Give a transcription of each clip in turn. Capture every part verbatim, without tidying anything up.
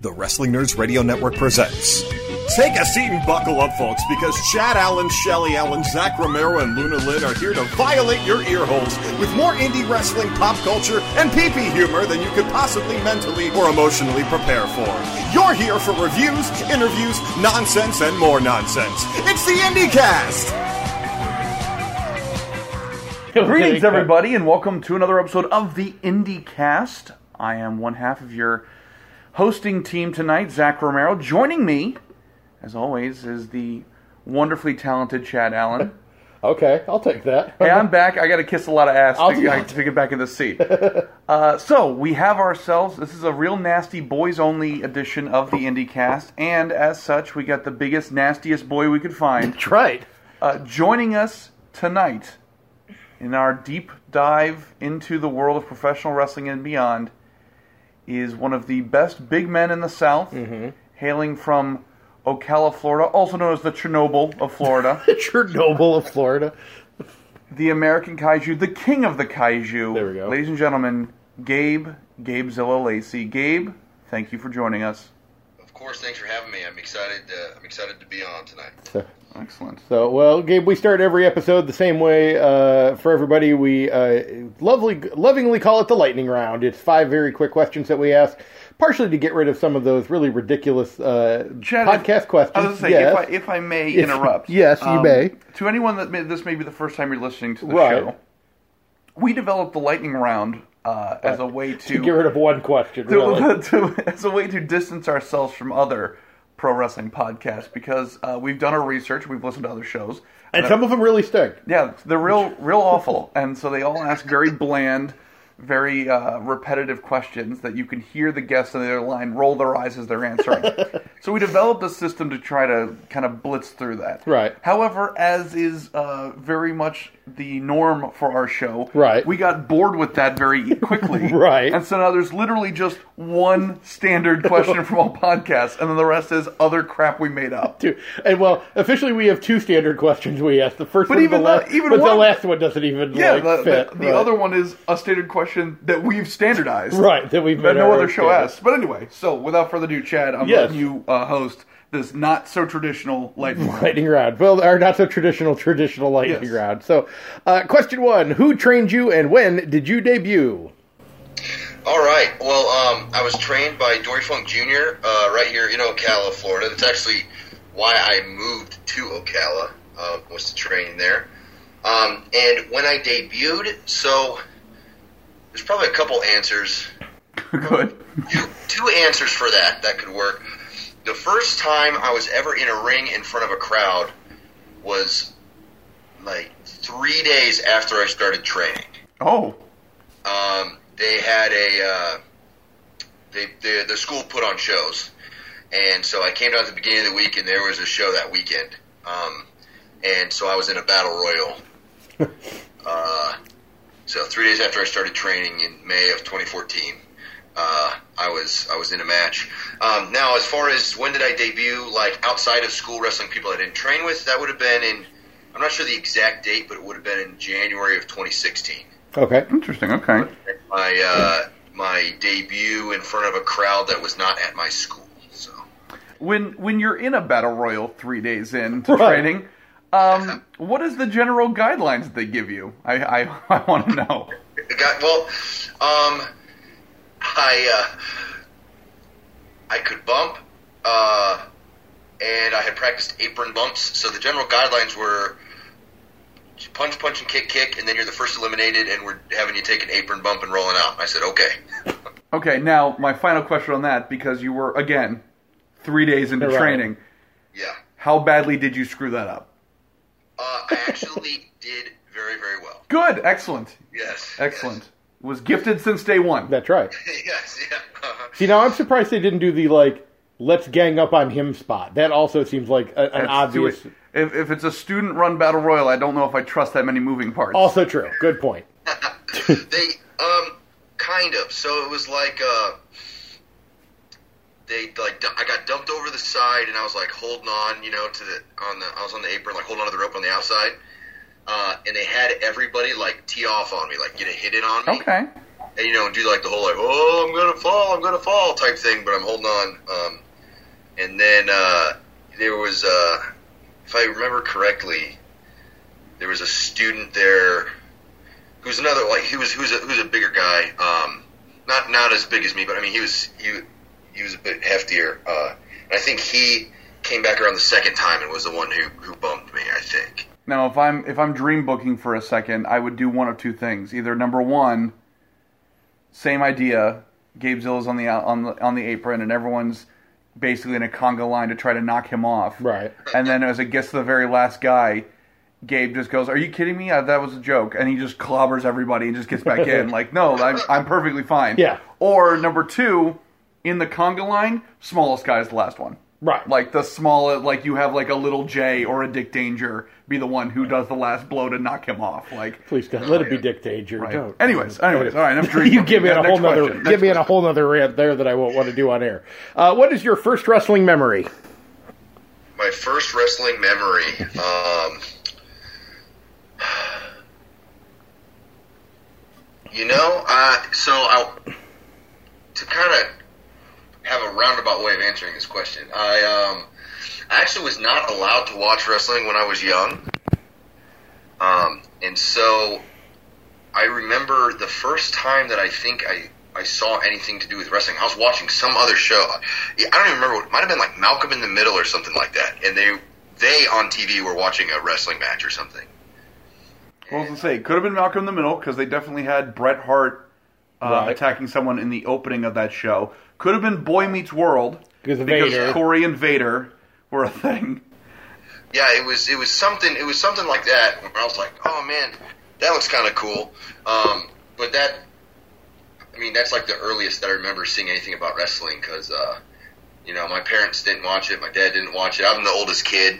The Wrestling Nerds Radio Network presents. Take a seat and buckle up, folks, because Chad Allen, Shelly Allen, Zach Romero, and Luna Lynn are here to violate your ear holes with more indie wrestling, pop culture, and pee-pee humor than you could possibly mentally or emotionally prepare for. You're here for reviews, interviews, nonsense, and more nonsense. It's the IndieCast! Greetings, everybody, and welcome to another episode of the IndieCast. I am one half of your hosting team tonight, Zach Romero. Joining me, as always, is the wonderfully talented Chad Allen. Okay, I'll take that. Hey, I'm back. I got to kiss a lot of ass I'll to, get, to get back in the seat. Uh, so, we have ourselves, this is a real nasty boys-only edition of the IndieCast, and as such, we got the biggest, nastiest boy we could find. That's right. Uh, joining us tonight in our deep dive into the world of professional wrestling and beyond is one of the best big men in the South, mm-hmm. hailing from Ocala, Florida, also known as the Chernobyl of Florida. The Chernobyl of Florida. The American Kaiju, the king of the Kaiju. There we go. Ladies and gentlemen, Gabe, Gabezilla Lacey. Gabe, thank you for joining us. Of course, thanks for having me. I'm excited. Uh, I'm excited to be on tonight. Excellent. So, well, Gabe, we start every episode the same way. Uh, for everybody, we uh, lovely, lovingly call it the lightning round. It's five very quick questions that we ask, partially to get rid of some of those really ridiculous uh, Chad, podcast if, questions. I was going to say, yes. if, I, if I may if, interrupt. Yes, you um, may. To anyone that may, this may be the first time you're listening to the right. show, we developed the lightning round uh, as a way to... To get rid of one question, to, really. to, as a way to distance ourselves from other pro wrestling podcasts, because uh, we've done our research, we've listened to other shows. And uh, some of them really stink. Yeah, they're real real awful. And so they all ask very bland, very uh, repetitive questions that you can hear the guests on the other line roll their eyes as they're answering. So we developed a system to try to kind of blitz through that. Right. However, as is uh, very much the norm for our show, right. we got bored with that very quickly. Right. And so now there's literally just one standard question from all podcasts, and then the rest is other crap we made up. Two. And well, officially we have two standard questions we ask. The first but one, even the the, last, even but one, the last one doesn't even yeah, like the, fit. The, the right. other one is a standard question that we've standardized, right? That we've made that no other show standard. asks. But anyway, so without further ado, Chad, I'm yes. letting you uh, host this not so traditional lightning round. Lightning round. Well, our not so traditional traditional lightning yes. round. So, uh, question one: who trained you, and when did you debut? All right. Well, um, I was trained by Dory Funk Junior Uh, right here in Ocala, Florida. That's actually why I moved to Ocala. Uh, was to train there. Um, and when I debuted, so there's probably a couple answers. Good. Two, two answers for that that could work. The first time I was ever in a ring in front of a crowd was like three days after I started training. Oh. Um, they had a, uh, they, they, the school put on shows. And so I came down at the beginning of the week and there was a show that weekend. Um, and so I was in a battle royal. uh, so three days after I started training in May of twenty fourteen. Uh, I was I was in a match. Um, now, as far as when did I debut, like outside of school wrestling people I didn't train with, that would have been in, I'm not sure the exact date, but it would have been in January of twenty sixteen. Okay. Interesting, okay. My uh, my debut in front of a crowd that was not at my school. So When when you're in a battle royal three days into right. training, um, what is the general guidelines that they give you? I, I, I want to know. Got, well, um... I uh, I could bump, uh, and I had practiced apron bumps. So the general guidelines were punch, punch, and kick, kick, and then you're the first eliminated, and we're having you take an apron bump and rolling out. I said, okay. Okay, now my final question on that, because you were, again, three days into right. training. Yeah. How badly did you screw that up? Uh, I actually did very, very well. Good, excellent. Yes. Excellent. Yes. Was gifted since day one. That's right. yes, yeah. Uh-huh. See, now I'm surprised they didn't do the, like, let's gang up on him spot. That also seems like a, an That's obvious... too- If, if it's a student-run battle royal, I don't know if I trust that many moving parts. Also true. Good point. they, um, kind of. So it was like, uh, they, like, I got dumped over the side, and I was, like, holding on, you know, to the, on the, I was on the apron, like, holding on to the rope on the outside. Uh, and they had everybody, like, tee off on me, like, get a hit in on me. Okay. and, you know, do like the whole like, oh, I'm gonna fall, I'm gonna fall type thing, but I'm holding on. Um, and then uh, there was, uh, if I remember correctly, there was a student there who's another like he was who's a who's a bigger guy, um, not not as big as me, but I mean he was he he was a bit heftier. Uh, and I think he came back around the second time and was the one who, who bumped me, I think. Now, if I'm if I'm dream booking for a second, I would do one of two things. Either number one, same idea, Gabe Zilla's on the on the on the apron, and everyone's basically in a conga line to try to knock him off. Right. And then as it gets to the very last guy, Gabe just goes, "Are you kidding me? Uh, that was a joke." And he just clobbers everybody and just gets back in. Like, no, I'm, I'm perfectly fine. Yeah. Or number two, in the conga line, smallest guy is the last one. Right. Like the smallest, like you have like a little J or a Dick Danger be the one who does the last blow to knock him off. Like, please God, let it be Dick Danger. right. Don't. Anyways, anyways, all right. I'm dreaming. You give me Yeah, a whole next nother, question. give Next me in a whole nother rant there that I won't want to do on air. Uh, what is your first wrestling memory? My first wrestling memory. Um, you know, uh, so I, to kind of have a roundabout way of answering this question, I um, I actually was not allowed to watch wrestling when I was young. Um, and so I remember the first time that I think I, I saw anything to do with wrestling, I was watching some other show. I don't even remember. It might have been like Malcolm in the Middle or something like that. And they they on T V were watching a wrestling match or something. Well, I was going to say, it could have been Malcolm in the Middle because they definitely had Bret Hart uh, Right. attacking someone in the opening of that show. Could have been Boy Meets World Because because Vader. Corey and Vader were a thing. Yeah, it was it was something it was something like that where I was like, oh man, that looks kind of cool. Um, but that, I mean, that's like the earliest that I remember seeing anything about wrestling because, uh, you know, my parents didn't watch it, my dad didn't watch it. I'm the oldest kid,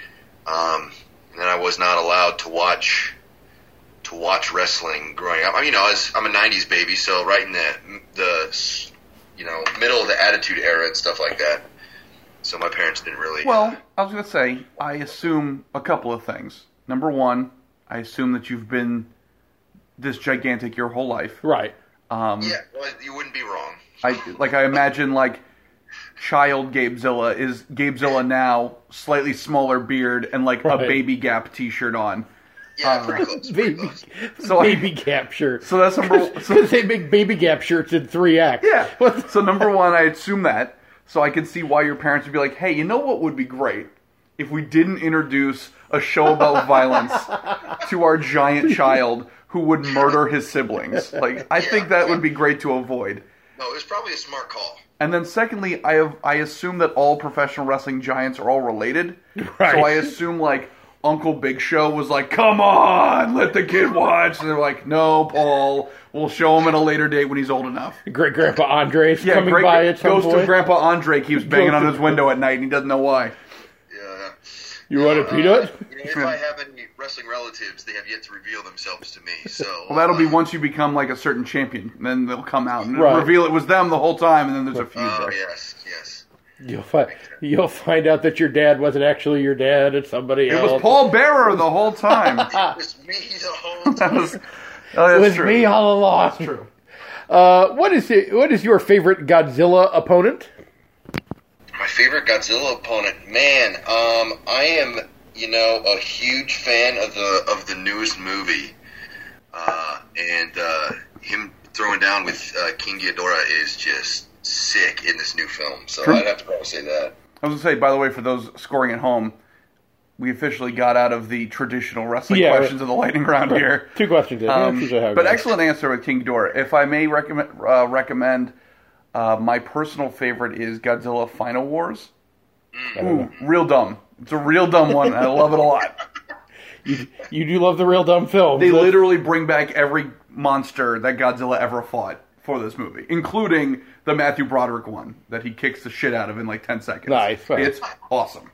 um, and I was not allowed to watch to watch wrestling growing up. I mean, you know, I was, I'm a nineties baby, so right in the the you know middle of the Attitude Era and stuff like that. So my parents didn't really. Well, I was going to say, I assume a couple of things. Number one, I assume that you've been this gigantic your whole life. Right. Um, Yeah, well, you wouldn't be wrong. I like. I imagine like child Gabezilla is Gabezilla now, slightly smaller beard and like Right. a Baby Gap T-shirt on. Yeah, pretty close. Pretty Baby, close. So I- baby Gap shirt. So that's number. So, Because they make Baby Gap shirts in three X. yeah. What the- So number one, I assume that. So I can see why your parents would be like, "Hey, you know what would be great if we didn't introduce a show about violence to our giant child who would murder his siblings." Like, I think that would be great to avoid. No, it was probably a smart call. And then secondly, I have I assume that all professional wrestling giants are all related. Right. So I assume like Uncle Big Show was like, "Come on, let the kid watch." And they're like, "No, Paul, we'll show him at a later date when he's old enough." Great Grandpa Andre's Yeah, coming great, by at some goes point. to Grandpa Andre, keeps banging Goes on to- his window at night, and he doesn't know why. Yeah. You want a Uh, peanut? you know, if I have any wrestling relatives, they have yet to reveal themselves to me. So Well, that'll be uh, once you become like a certain champion. Then they'll come out and Right. reveal it was them the whole time, and then there's a feud Oh there. yes, yes. You'll find you'll find out that your dad wasn't actually your dad. It's somebody It else. was Paul Bearer the whole time. It was me the whole That time. was, oh, It that's was true. me all along. True. Uh, what is it, what is your favorite Godzilla opponent? My favorite Godzilla opponent, man. Um, I am, you know, a huge fan of the of the newest movie, uh, and uh, him throwing down with uh, King Ghidorah is just sick in this new film. So True. I'd have to probably say that. I was going to say, by the way, for those scoring at home, we officially got out of the traditional wrestling Yeah, questions of the lightning round here. Two questions. in. Um, That's usually how it but goes. excellent answer with King Ghidorah. If I may recommend, uh, recommend uh, my personal favorite is Godzilla Final Wars. Ooh, real dumb. It's a real dumb one. And I love it a lot. You, you do love the real dumb films. They That's- literally bring back every monster that Godzilla ever fought for this movie, including the Matthew Broderick one that he kicks the shit out of in like ten seconds. Nice. It's awesome.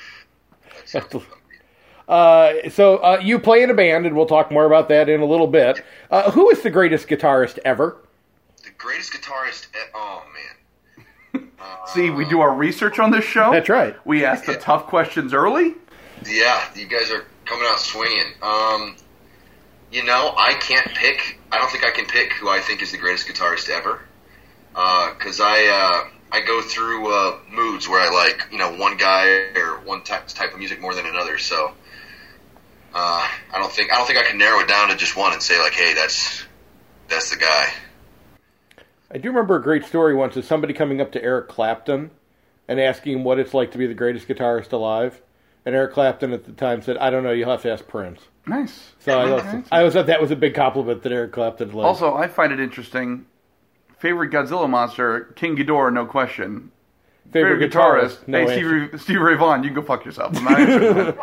Uh, so uh, you play in a band, and we'll talk more about that in a little bit. Uh, who is the greatest guitarist ever? The greatest guitarist. E- oh man. See, we do our research on this show. That's right. We ask the tough questions early. Yeah, you guys are coming out swinging. Um, you know, I can't pick I don't think I can pick who I think is the greatest guitarist ever, because uh, I uh, I go through uh, moods where I like you know one guy or one type type of music more than another. So uh, I don't think I don't think I can narrow it down to just one and say like, hey, that's that's the guy. I do remember a great story once of somebody coming up to Eric Clapton and asking him what it's like to be the greatest guitarist alive. And Eric Clapton at the time said, I don't know, you'll have to ask Prince. Nice. So I, nice. thought, I always thought that was a big compliment that Eric Clapton liked. Also, I find it interesting. Favorite Godzilla monster, King Ghidorah, no question. Favorite, Favorite guitarist, guitarist, no hey, answer. Stevie, Stevie Ray Vaughan, you can go fuck yourself. I'm not answering that.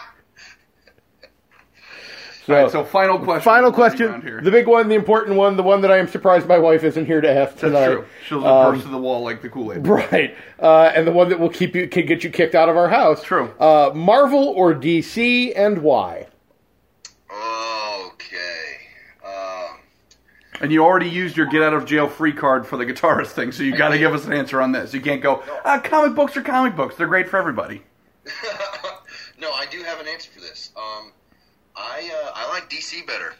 So, All right, so final question. Final around question, here. the big one, the important one, the one that I am surprised my wife isn't here to ask tonight. That's true. She'll just Um, burst to the wall like the Kool-Aid. Right, uh, and the one that will keep you, can get you kicked out of our house. True. Uh, Marvel or D C, and why? Okay. Um, And you already used your get out of jail free card for the guitarist thing, so you got to give us an answer on this. You can't go, ah, comic books are comic books. They're great for everybody. no, I do have an answer for this. Um, I uh, I like D C better.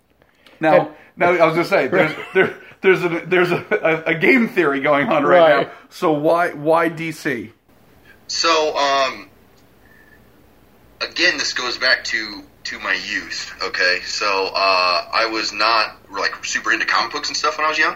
Now, now I was going to say, there's there, there's a there's a, a, a game theory going on right, Right. now. So why why D C? So, um, again, this goes back to, to my youth, okay? So, uh, I was not, like, super into comic books and stuff when I was young.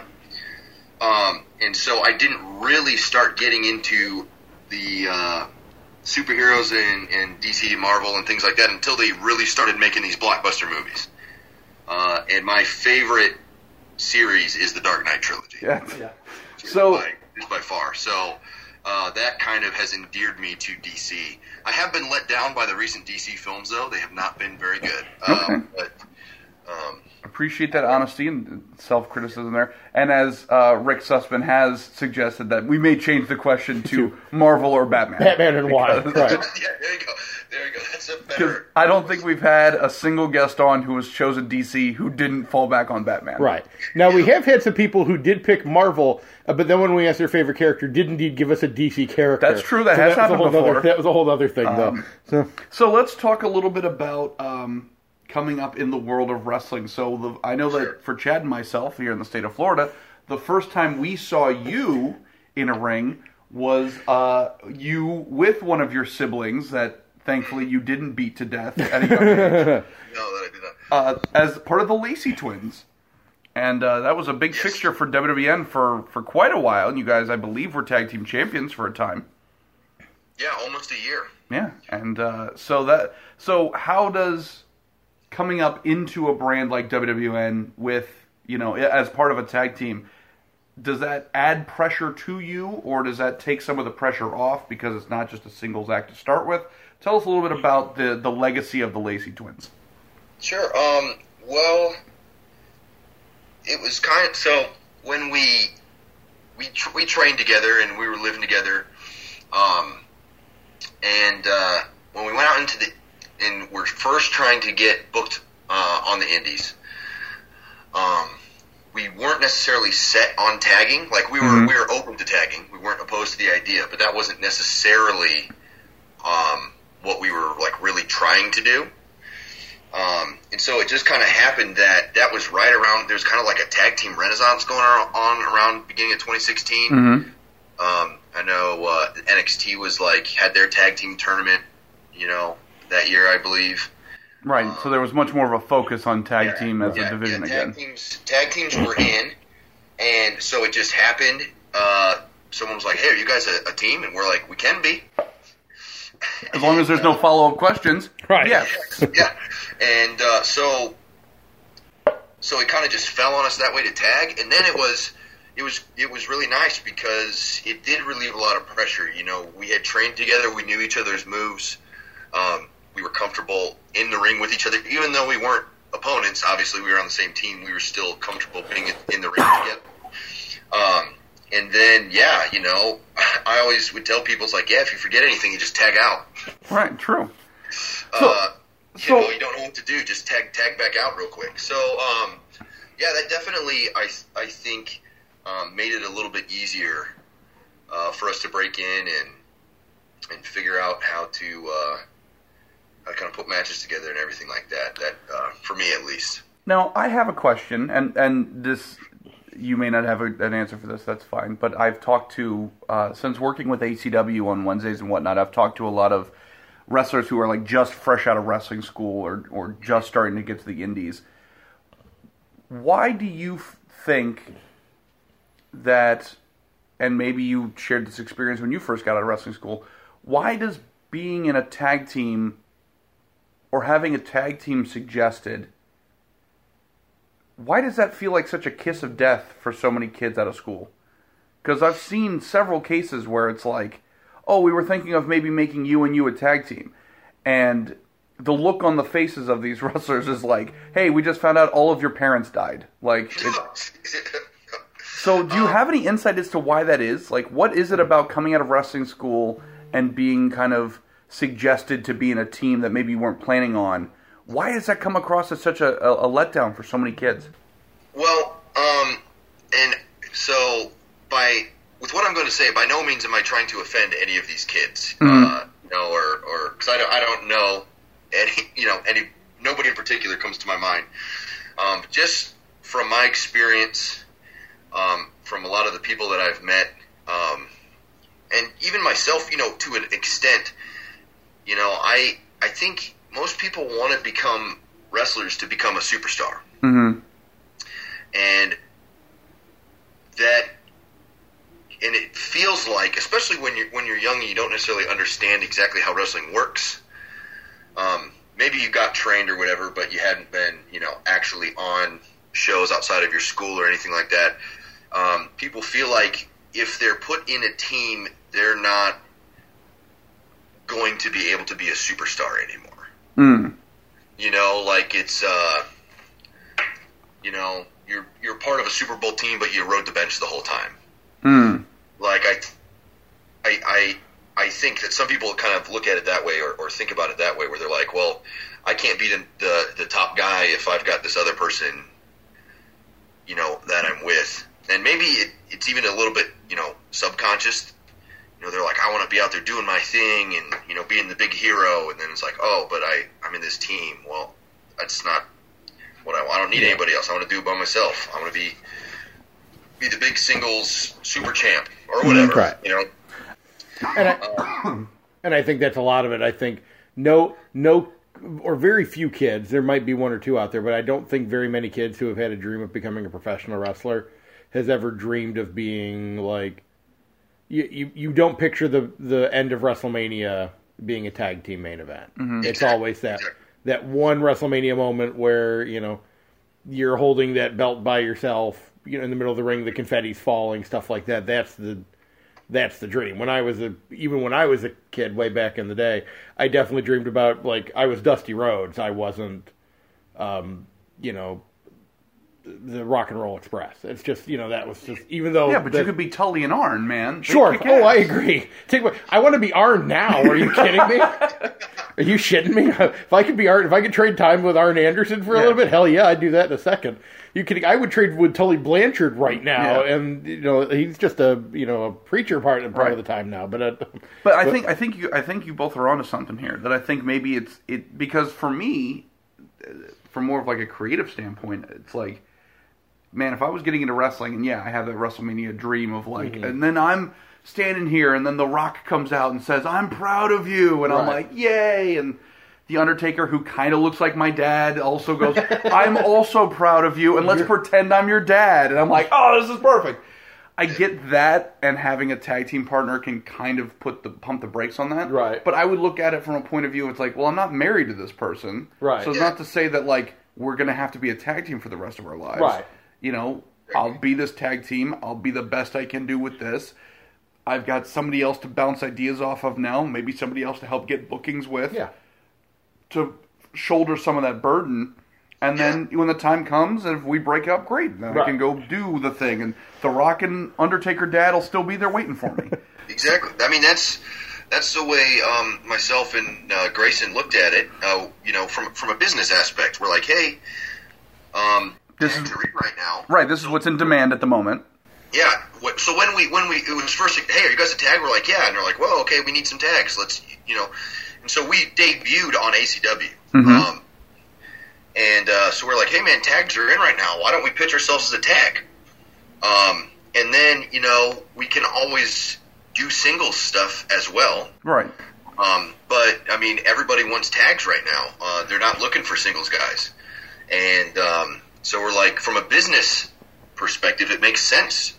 Um, and so I didn't really start getting into the uh, superheroes and, and D C, Marvel, and things like that until they really started making these blockbuster movies. Uh, and my favorite series is the Dark Knight trilogy. Yeah. Yeah. So by, is by far. So uh, that kind of has endeared me to D C. I have been let down by the recent D C films, though. They have not been very good. Okay. Um, but um, appreciate that honesty and self-criticism there. And as uh, Rick Sussman has suggested, that we may change the question to Marvel or Batman. Batman and why, Because- right. yeah, there you go. There you go. That's a Because better. I don't think we've had a single guest on who has chosen D C who didn't fall back on Batman. Right. Now, we have had some people who did pick Marvel, uh, but then when we asked their favorite character, did indeed give us a D C character. That's true, that has was a happened whole before. Other, that was a whole other thing, Um, though. So, So let's talk a little bit about um, coming up in the world of wrestling. So the, I know that for Chad and myself here in the state of Florida, the first time we saw you in a ring was uh, you with one of your siblings that thankfully you didn't beat to death at a young age, No, that I did not. uh, as part of the Lacey twins. And uh, that was a big Yes. fixture for W W N for, for quite a while. And you guys, I believe, were tag team champions for a time. Yeah, almost a year. Yeah, and uh, so that so how does coming up into a brand like W W N with, you know, as part of a tag team, does that add pressure to you, or does that take some of the pressure off because it's not just a singles act to start with? Tell us a little bit about the the legacy of the Lacey twins. Sure. Um, well, it was kind of so when we we tr- we trained together and we were living together, um, and uh, when we went out into the and we're first trying to get booked uh, on the indies, um, we weren't necessarily set on tagging. Like we were Mhm. we were open to tagging. We weren't opposed to the idea, but that wasn't necessarily um, what we were like really trying to do. Um, and so it just kind of happened that that was right around, there's kind of like a tag team renaissance going on around beginning of twenty sixteen. Mm-hmm. Um, I know uh, N X T was like, had their tag team tournament, you know, that year, I believe. Right, so there was much more of a focus on tag Yeah, team as yeah, a division yeah, tag again. Teams, tag teams were in, and so it just happened. Uh, someone was like, hey, are you guys a, a team? And we're like, we can be. As long as there's no follow-up questions. Right. Yes. Yeah, and uh, so so it kind of just fell on us that way to tag, and then it was it was it was really nice because it did relieve a lot of pressure. You know, we had trained together, we knew each other's moves, um, we were comfortable in the ring with each other, even though we weren't opponents. Obviously, we were on the same team. We were still comfortable being in, in the ring together. Um, and then, yeah, you know, I always would tell people, it's like, yeah, if you forget anything, you just tag out. Right, true. Uh, you so- know, you don't know what to do. Just tag tag back out real quick. So, um, yeah, that definitely, I I think, um, made it a little bit easier uh, for us to break in and and figure out how to uh, how to kind of put matches together and everything like that. That uh, for me, at least. Now, I have a question, and, and this, you may not have a, an answer for this, that's fine, but I've talked to, uh, since working with A C W on Wednesdays and whatnot, I've talked to a lot of wrestlers who are like just fresh out of wrestling school or, or just starting to get to the indies. Why do you f- think that, and maybe you shared this experience when you first got out of wrestling school, why does being in a tag team or having a tag team suggested, why does that feel like such a kiss of death for so many kids out of school? Because I've seen several cases where it's like, oh, we were thinking of maybe making you and you a tag team. And the look on the faces of these wrestlers is like, hey, we just found out all of your parents died. Like, it, so do you have any insight as to why that is? Like, what is it about coming out of wrestling school and being kind of suggested to be in a team that maybe you weren't planning on? Why does that come across as such a, a, a letdown for so many kids? Well, um, and so by with what I'm going to say, by no means am I trying to offend any of these kids, mm-hmm. uh, you know, or or because I don't I don't know any you know any nobody in particular comes to my mind. Um, just from my experience, um, from a lot of the people that I've met, um, and even myself, you know, to an extent, you know, I I think most people want to become wrestlers to become a superstar. Mm-hmm. And that, and it feels like, especially when you're, when you're young and you don't necessarily understand exactly how wrestling works, um, maybe you got trained or whatever, but you hadn't been, you know, actually on shows outside of your school or anything like that. Um, people feel like if they're put in a team, they're not going to be able to be a superstar anymore. Mm. You know, like it's, uh, you know, you're you're part of a Super Bowl team, but you rode the bench the whole time. Mm. Like I, I, I, I think that some people kind of look at it that way, or, or think about it that way, where they're like, well, I can't be the, the the top guy if I've got this other person, you know, that I'm with, and maybe it, it's even a little bit, you know, subconscious. You know, they're like, I want to be out there doing my thing and, you know, being the big hero. And then it's like, oh, but I, I'm in this team. Well, that's not what I want. I don't need yeah. anybody else. I want to do it by myself. I want to be be the big singles super champ or whatever. Right. You know? And I, uh, and I think that's a lot of it. I think no, no, or very few kids, there might be one or two out there, but I don't think very many kids who have had a dream of becoming a professional wrestler has ever dreamed of being like, You, you you don't picture the, the end of WrestleMania being a tag team main event. Mm-hmm. It's always that that one WrestleMania moment where, you know, you're holding that belt by yourself, you know, in the middle of the ring, the confetti's falling, stuff like that. That's the that's the dream. When I was a even when I was a kid way back in the day, I definitely dreamed about, like, I was Dusty Rhodes. I wasn't um, you know, the Rock and Roll Express. It's just, you know, that was just, even though... Yeah, but the, you could be Tully and Arn, man. They sure. Oh, I agree. Take, I want to be Arn now. Are you kidding me? Are you shitting me? If I could be Arn, if I could trade time with Arn Anderson for a yeah. little bit, hell yeah, I'd do that in a second. You could, I would trade with Tully Blanchard right now, yeah. and, you know, he's just a, you know, a preacher part, part right. of the time now. But uh, but I but, think I think you I think you both are onto something here. That I think maybe it's it because for me, from more of like a creative standpoint, it's like, man, if I was getting into wrestling, and yeah, I have that WrestleMania dream of like, mm-hmm. and then I'm standing here, and then The Rock comes out and says, I'm proud of you, and right. I'm like, yay, and The Undertaker, who kind of looks like my dad, also goes, I'm also proud of you, and let's You're... pretend I'm your dad, and I'm like, oh, this is perfect. I get that, and having a tag team partner can kind of put the pump the brakes on that. Right. But I would look at it from a point of view, it's like, well, I'm not married to this person. Right. So it's yeah. not to say that, like, we're going to have to be a tag team for the rest of our lives. Right. You know, I'll be this tag team. I'll be the best I can do with this. I've got somebody else to bounce ideas off of now. Maybe somebody else to help get bookings with. Yeah. To shoulder some of that burden. And then yeah. when the time comes, if we break up, great. Then right. I can go do the thing. And The Rock and Undertaker Dad will still be there waiting for me. Exactly. I mean, that's that's the way um, myself and uh, Grayson looked at it. Uh, you know, from from a business aspect, we're like, hey, um, this is right now. Right. This is what's in demand at the moment. Yeah. So when we when we it was first, hey, are you guys a tag? We're like, yeah, and they're like, well, okay, we need some tags. Let's, you know, and so we debuted on A C W. Mm-hmm. Um, And uh, so we're like, hey, man, tags are in right now. Why don't we pitch ourselves as a tag? Um, and then, you know, we can always do singles stuff as well. Right. Um, but, I mean, everybody wants tags right now. Uh, they're not looking for singles guys. And um, so we're like, from a business perspective, it makes sense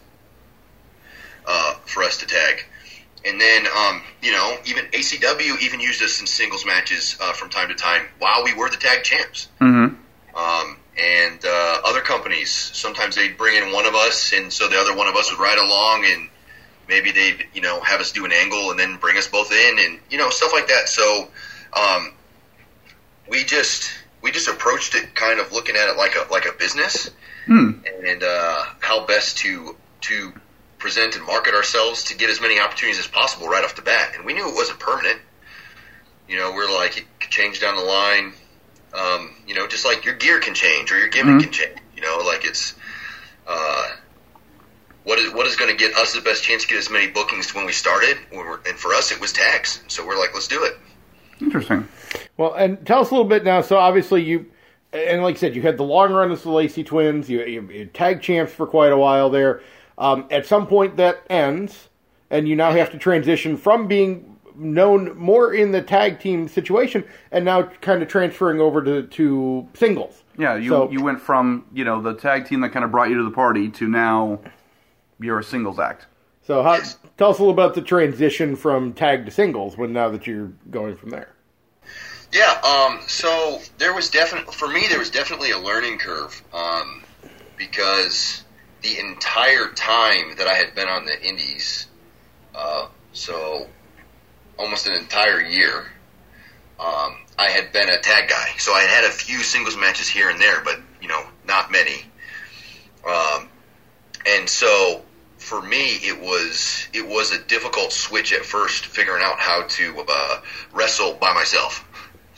uh, for us to tag. And then, um, you know, even A C W even used us in singles matches uh, from time to time while we were the tag champs. Mm-hmm. Um, and uh, other companies, sometimes they'd bring in one of us, and so the other one of us would ride along, and maybe they'd, you know, have us do an angle and then bring us both in, and, you know, stuff like that. So um, we just we just approached it kind of looking at it like a like a business, Hmm. and uh, how best to to present and market ourselves to get as many opportunities as possible right off the bat. And we knew it wasn't permanent. You know, we're like, it could change down the line. Um, you know, just like your gear can change or your gimmick Mm-hmm. can change. You know, like it's uh, what is what is going to get us the best chance to get as many bookings when we started. When we're, and for us, it was tags. So we're like, let's do it. Interesting. Well, and tell us a little bit now. So obviously you, and like you said, you had the long run as the Lacey Twins. You, you, you tag champs for quite a while there. Um, at some point that ends, and you now have to transition from being known more in the tag team situation and now kind of transferring over to, to singles. Yeah, you So- you went from, you know, the tag team that kind of brought you to the party to now you're a singles act. So how, tell us a little about the transition from tag to singles when now that you're going from there. Yeah, um, so there was definitely, for me, there was definitely a learning curve, um, because the entire time that I had been on the indies, uh, so almost an entire year, um, I had been a tag guy. So I had had a few singles matches here and there, but, you know, not many. Um, and so for me, it was it was a difficult switch at first, figuring out how to uh, wrestle by myself.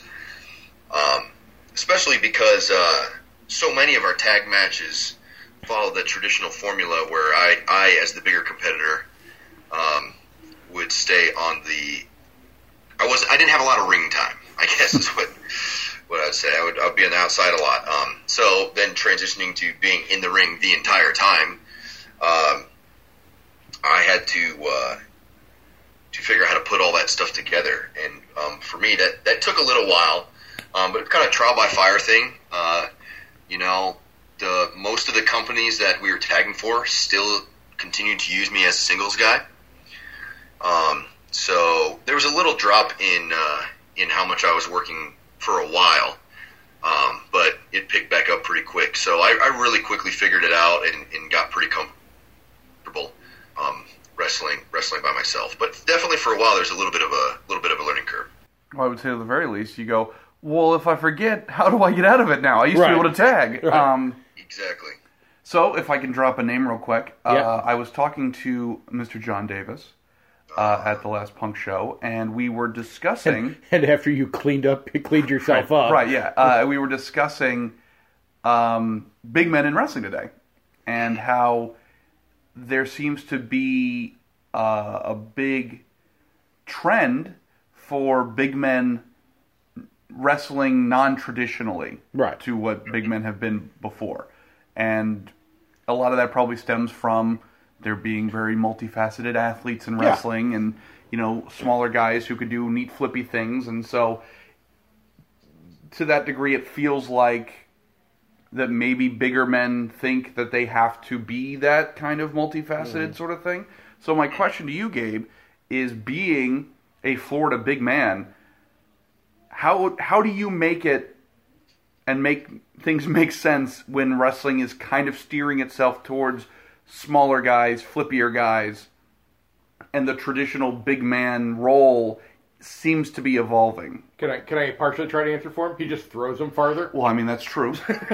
Um, especially because uh, so many of our tag matches follow the traditional formula where I, I as the bigger competitor, um, would stay on the. I was I didn't have a lot of ring time, I guess is what what I'd say. I would I'd be on the outside a lot. Um, so then transitioning to being in the ring the entire time, um, I had to uh, to figure out how to put all that stuff together. And um, for me, that that took a little while, um, but kind of trial by fire thing. Uh, you know. The, most of the companies that we were tagging for still continued to use me as a singles guy. Um, so there was a little drop in uh, in how much I was working for a while, um, but it picked back up pretty quick. So I, I really quickly figured it out and, and got pretty comfortable um, wrestling wrestling by myself. But definitely for a while, there's a little bit of a little bit of a learning curve. Well, I would say at the very least, you go, well, if I forget, how do I get out of it now? I used Right. to be able to tag. Right. Um, Exactly. so if I can drop a name real quick, uh, Yeah. I was talking to Mister John Davis uh, at the last Punk show, and we were discussing... And after you cleaned up, cleaned yourself up. Right, yeah. Uh, we were discussing um, big men in wrestling today, and how there seems to be uh, a big trend for big men wrestling non-traditionally Right. to what big men have been before. And a lot of that probably stems from there being very multifaceted athletes in Yeah. wrestling and, you know, smaller guys who could do neat flippy things. And so to that degree, it feels like that maybe bigger men think that they have to be that kind of multifaceted sort of thing. So my question to you, Gabe, is being a Florida big man, how how do you make it and make things make sense when wrestling is kind of steering itself towards smaller guys, flippier guys, and the traditional big man role seems to be evolving? Can I can I partially try to answer for him? He just throws them farther. Well, I mean, that's true.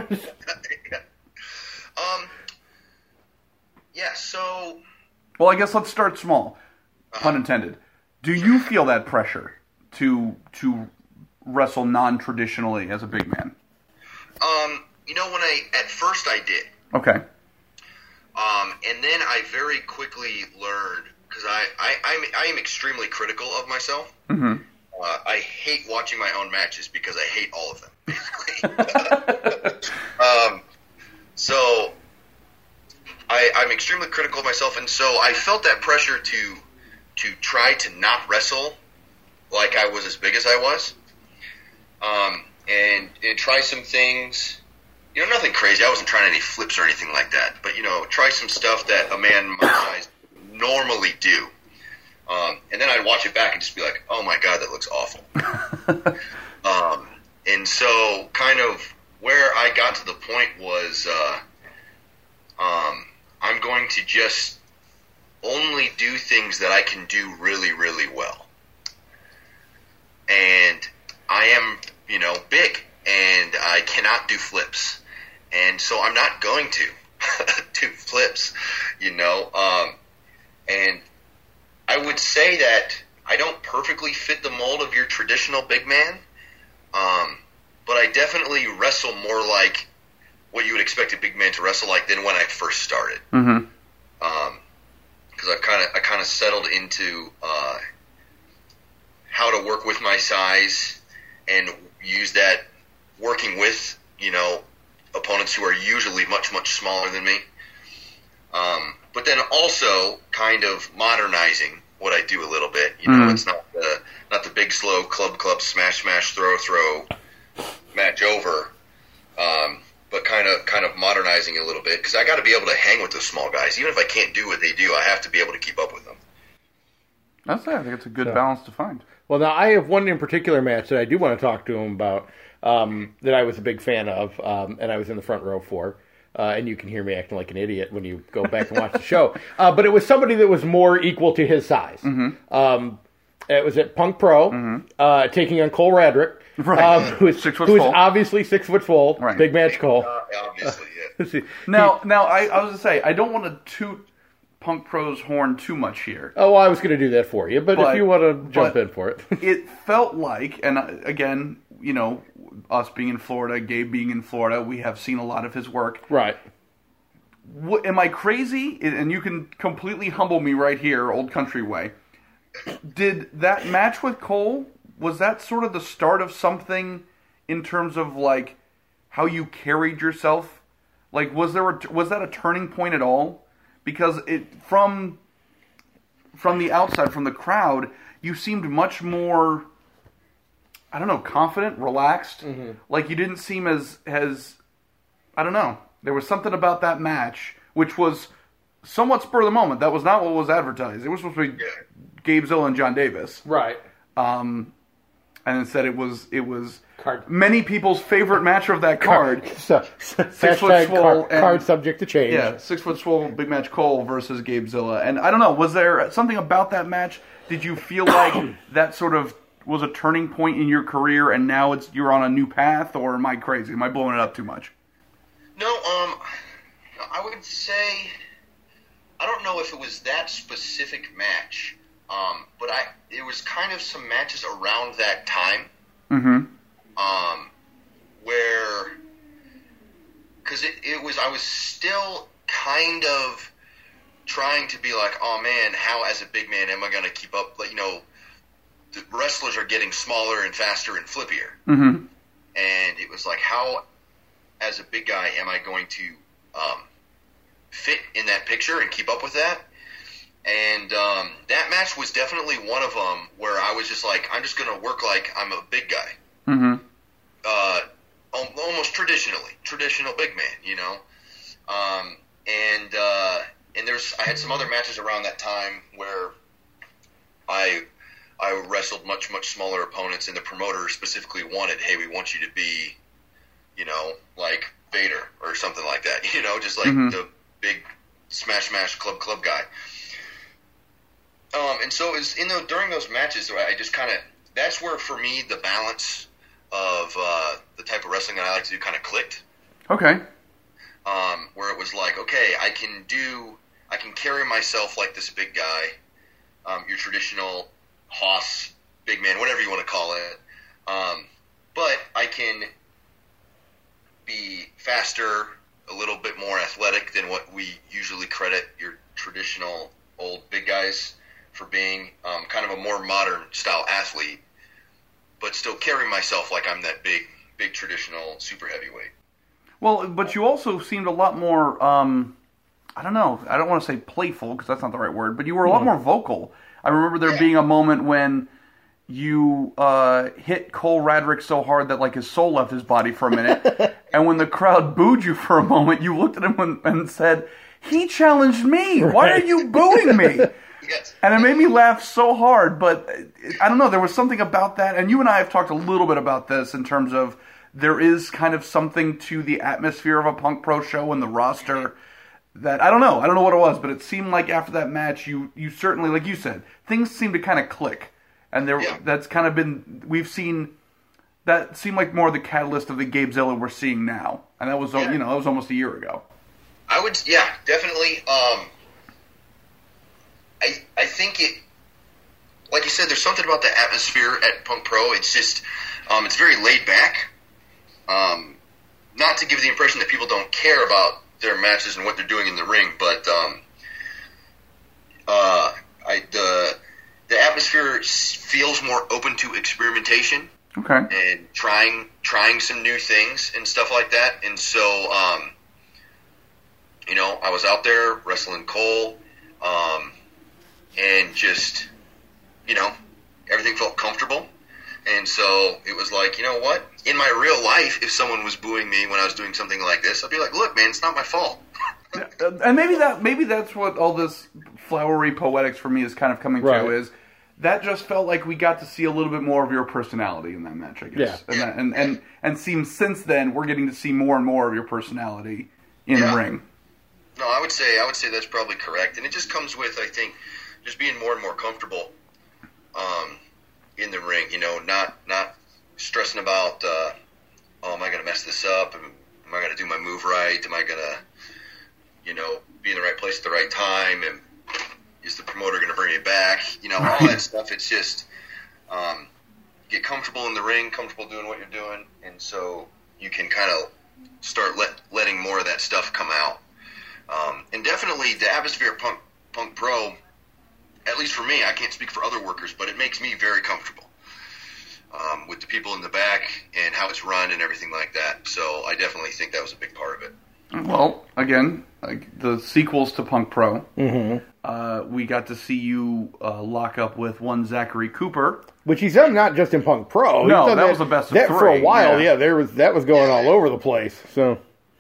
um. Yeah. So. Well, I guess let's start small, pun intended. Do you feel that pressure to to wrestle non-traditionally as a big man? Um. You know, when I at first I did. Okay. Um, and then I very quickly learned, because I, I, I'm, I am extremely critical of myself. Mm-hmm. Uh, I hate watching my own matches because I hate all of them. um, so I, I'm extremely critical of myself, and so I felt that pressure to to try to not wrestle like I was as big as I was, um, and, and try some things. You know, nothing crazy. I wasn't trying any flips or anything like that, but you know, try some stuff that a man my size normally do. Um, and then I'd watch it back and just be like, oh my God, that looks awful. um, and so kind of where I got to the point was, uh, um, I'm going to just only do things that I can do really, really well. And I am, you know, big and I cannot do flips. And so I'm not going to do flips, you know, um, and I would say that I don't perfectly fit the mold of your traditional big man, um, but I definitely wrestle more like what you would expect a big man to wrestle like than when I first started. Mm-hmm. Um, because I kind of I kind of settled into uh, how to work with my size and use that working with, you know, opponents who are usually much much smaller than me. Um, but then also kind of modernizing what I do a little bit. You know, mm. it's not the not the big slow club club smash smash throw throw match over, um, but kind of kind of modernizing a little bit because I got to be able to hang with those small guys. Even if I can't do what they do, I have to be able to keep up with them. That's it. I think it's a good so, balance to find. Well, now I have one in particular match that I do want to talk to him about um, that I was a big fan of, um, and I was in the front row for. Uh, and you can hear me acting like an idiot when you go back and watch the show. Uh, but it was somebody that was more equal to his size. Mm-hmm. Um, it was at Punk Pro, mm-hmm. uh, taking on Cole Radrick, right. um, who is six foot who is full. obviously six foot full. Right. Big match Cole. Uh, obviously, yeah. now, now I, I was going to say, I don't want to toot Punk Pro's horn too much here. Oh, well, I was going to do that for you, but, but if you want to jump in for it. It felt like, and again, you know, us being in Florida, Gabe being in Florida, we have seen a lot of his work. Right. What, am I crazy? And you can completely humble me right here, Old Country way. Did that match with Cole, was that sort of the start of something in terms of, like, how you carried yourself? Like, was there a, was that a turning point at all? Because it from from the outside, from the crowd, you seemed much more, I don't know, confident, relaxed. Mm-hmm. Like, you didn't seem as, as, I don't know. There was something about that match, which was somewhat spur of the moment. That was not what was advertised. It was supposed to be Gabe Zilla and John Davis. Right. Um, and instead it was it was card. many people's favorite match of that card. So, six foot swole card, and, card subject to change. Yeah, six foot swole big match Cole versus Gabe Zilla. And I don't know, was there something about that match? Did you feel like that sort of was a turning point in your career and now it's you're on a new path, or am I crazy? Am I blowing it up too much? No, um, I would say, I don't know if it was that specific match, um, but I it was kind of some matches around that time, mm-hmm. um, where, because it, it was, I was still kind of trying to be like, oh man, how as a big man am I going to keep up, like, you know, the wrestlers are getting smaller and faster and flippier, mm-hmm. and it was like, how as a big guy am I going to um, fit in that picture and keep up with that? And um, that match was definitely one of them where I was just like, I'm just going to work like I'm a big guy. Mm-hmm. Uh, almost traditionally, traditional big man, you know? Um, and uh, and there's I had some other matches around that time where I I wrestled much, much smaller opponents, and the promoter specifically wanted, hey, we want you to be, you know, like Vader or something like that, you know, just like mm-hmm. the big smash, smash, club, club guy. Um, and so it was in the, during those matches, I just kind of, that's where for me the balance of uh, the type of wrestling that I like to do kind of clicked. Okay. Um, where it was like, okay, I can do, I can carry myself like this big guy, um, your traditional Hoss, big man, whatever you want to call it. Um, but I can be faster, a little bit more athletic than what we usually credit your traditional old big guys for being, um, kind of a more modern style athlete, but still carry myself like I'm that big, big traditional super heavyweight. Well, but you also seemed a lot more, um, I don't know, I don't want to say playful, because that's not the right word, but you were a lot mm. more vocal. I remember there yeah. being a moment when you uh, hit Cole Radrick so hard that like his soul left his body for a minute, and when the crowd booed you for a moment, you looked at him and, and said, "He challenged me. Right. Why are you booing me?" Yes. And it made me laugh so hard, but I don't know, there was something about that, and you and I have talked a little bit about this in terms of there is kind of something to the atmosphere of a Punk Pro show and the roster that, I don't know, I don't know what it was, but it seemed like after that match, you, you certainly, like you said, things seemed to kind of click. And there, yeah. that's kind of been, we've seen, that seemed like more the catalyst of the Gabezilla we're seeing now. And that was, yeah. you know, that was almost a year ago. I would, yeah, definitely. Um, I I think it, like you said, there's something about the atmosphere at Punk Pro. It's just, um, it's very laid back. Um, not to give the impression that people don't care about their matches and what they're doing in the ring, but um, uh, I the the atmosphere feels more open to experimentation. Okay. And trying trying some new things and stuff like that. And so, um, you know, I was out there wrestling Cole, um, and just, you know, everything felt comfortable. And so it was like, you know what? In my real life, if someone was booing me when I was doing something like this, I'd be like, look, man, it's not my fault. And maybe that maybe that's what all this flowery poetics for me is kind of coming right. to, is that just felt like we got to see a little bit more of your personality in that match, I guess. Yeah. And, yeah. that, and, and and seems since then we're getting to see more and more of your personality in yeah. the ring. No, I would say I would say that's probably correct. And it just comes with, I think, just being more and more comfortable um, in the ring, you know, not not stressing about, uh, oh, am I going to mess this up? Am, am I going to do my move right? Am I going to, you know, be in the right place at the right time? And is the promoter going to bring me back? You know, all that stuff. It's just um, get comfortable in the ring, comfortable doing what you're doing, and so you can kind of start let, letting more of that stuff come out. Um, and definitely the atmosphere of Punk, Punk Pro, at least for me, I can't speak for other workers, but it makes me very comfortable um, with the people in the back and how it's run and everything like that. So I definitely think that was a big part of it. Well, again, like the sequels to Punk Pro, mm-hmm. uh, we got to see you uh, lock up with one Zachary Cooper, which he's done not just in Punk Pro. No, that, that was the best of that three. For a while, yeah. yeah, there was that was going all over the place. So,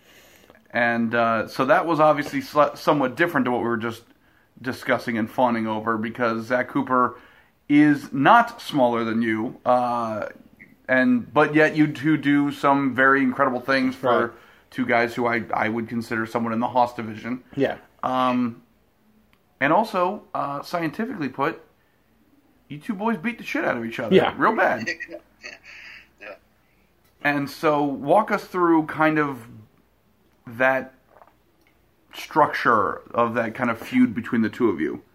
and uh, so that was obviously sl- somewhat different to what we were just discussing and fawning over, because Zach Cooper is not smaller than you, uh, and but yet you two do some very incredible things for. Right. Two guys who I, I would consider someone in the Haas division. Yeah. Um, and also, uh, scientifically put, you two boys beat the shit out of each other. Yeah. Real bad. Yeah. Yeah. And so, walk us through kind of that structure of that kind of feud between the two of you.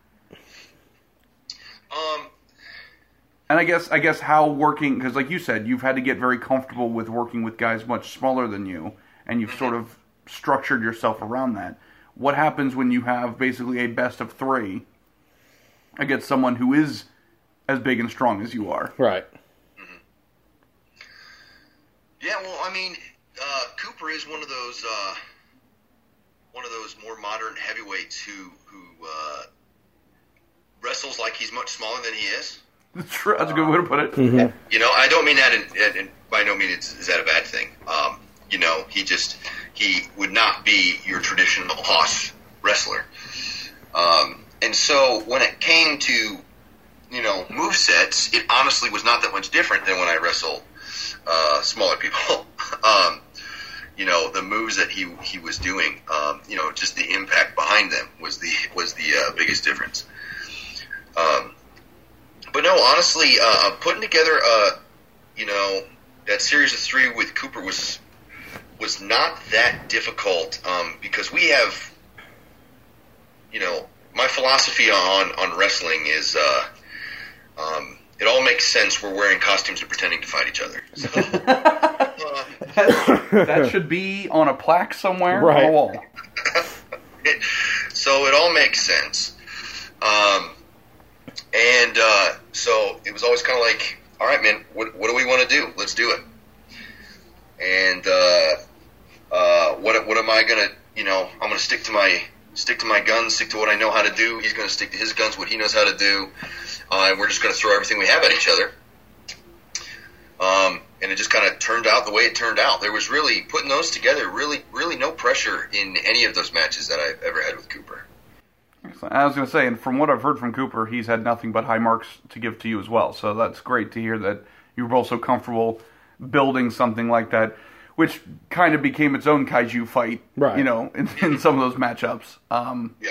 Um. And I guess I guess how working, because like you said, you've had to get very comfortable with working with guys much smaller than you. And you've sort of structured yourself around that. What happens when you have basically a best of three against someone who is as big and strong as you are? Right. Mm-hmm. Yeah, well, I mean, uh, Cooper is one of those uh, one of those more modern heavyweights who who uh, wrestles like he's much smaller than he is. That's true. That's a good way to put it. Mm-hmm. You know, I don't mean that, in, in, by no means is that a bad thing. Um, You know, he just, he would not be your traditional Haas wrestler. Um, and so when it came to, you know, movesets, it honestly was not that much different than when I wrestled uh, smaller people. um, you know, the moves that he he was doing, um, you know, just the impact behind them was the was the uh, biggest difference. Um, but no, honestly, uh, putting together, uh, you know, that series of three with Cooper was... was not that difficult um, because we have, you know, my philosophy on, on wrestling is uh, um, it all makes sense. We're wearing costumes and pretending to fight each other. So, uh, that, that should be on a plaque somewhere right. on a wall. it, so it all makes sense. Um, and uh, so it was always kind of like, all right, man, what, what do we want to do? Let's do it. And uh, uh, what what am I gonna? You know, I'm gonna stick to my stick to my guns, stick to what I know how to do. He's gonna stick to his guns, what he knows how to do, uh, and we're just gonna throw everything we have at each other. Um, and it just kind of turned out the way it turned out. There was really putting those together. Really, really no pressure in any of those matches that I've ever had with Cooper. Excellent. I was going to say, and from what I've heard from Cooper, he's had nothing but high marks to give to you as well. So that's great to hear that you were both so comfortable building something like that, which kind of became its own kaiju fight, right. you know, in, in some of those matchups. Um, yeah.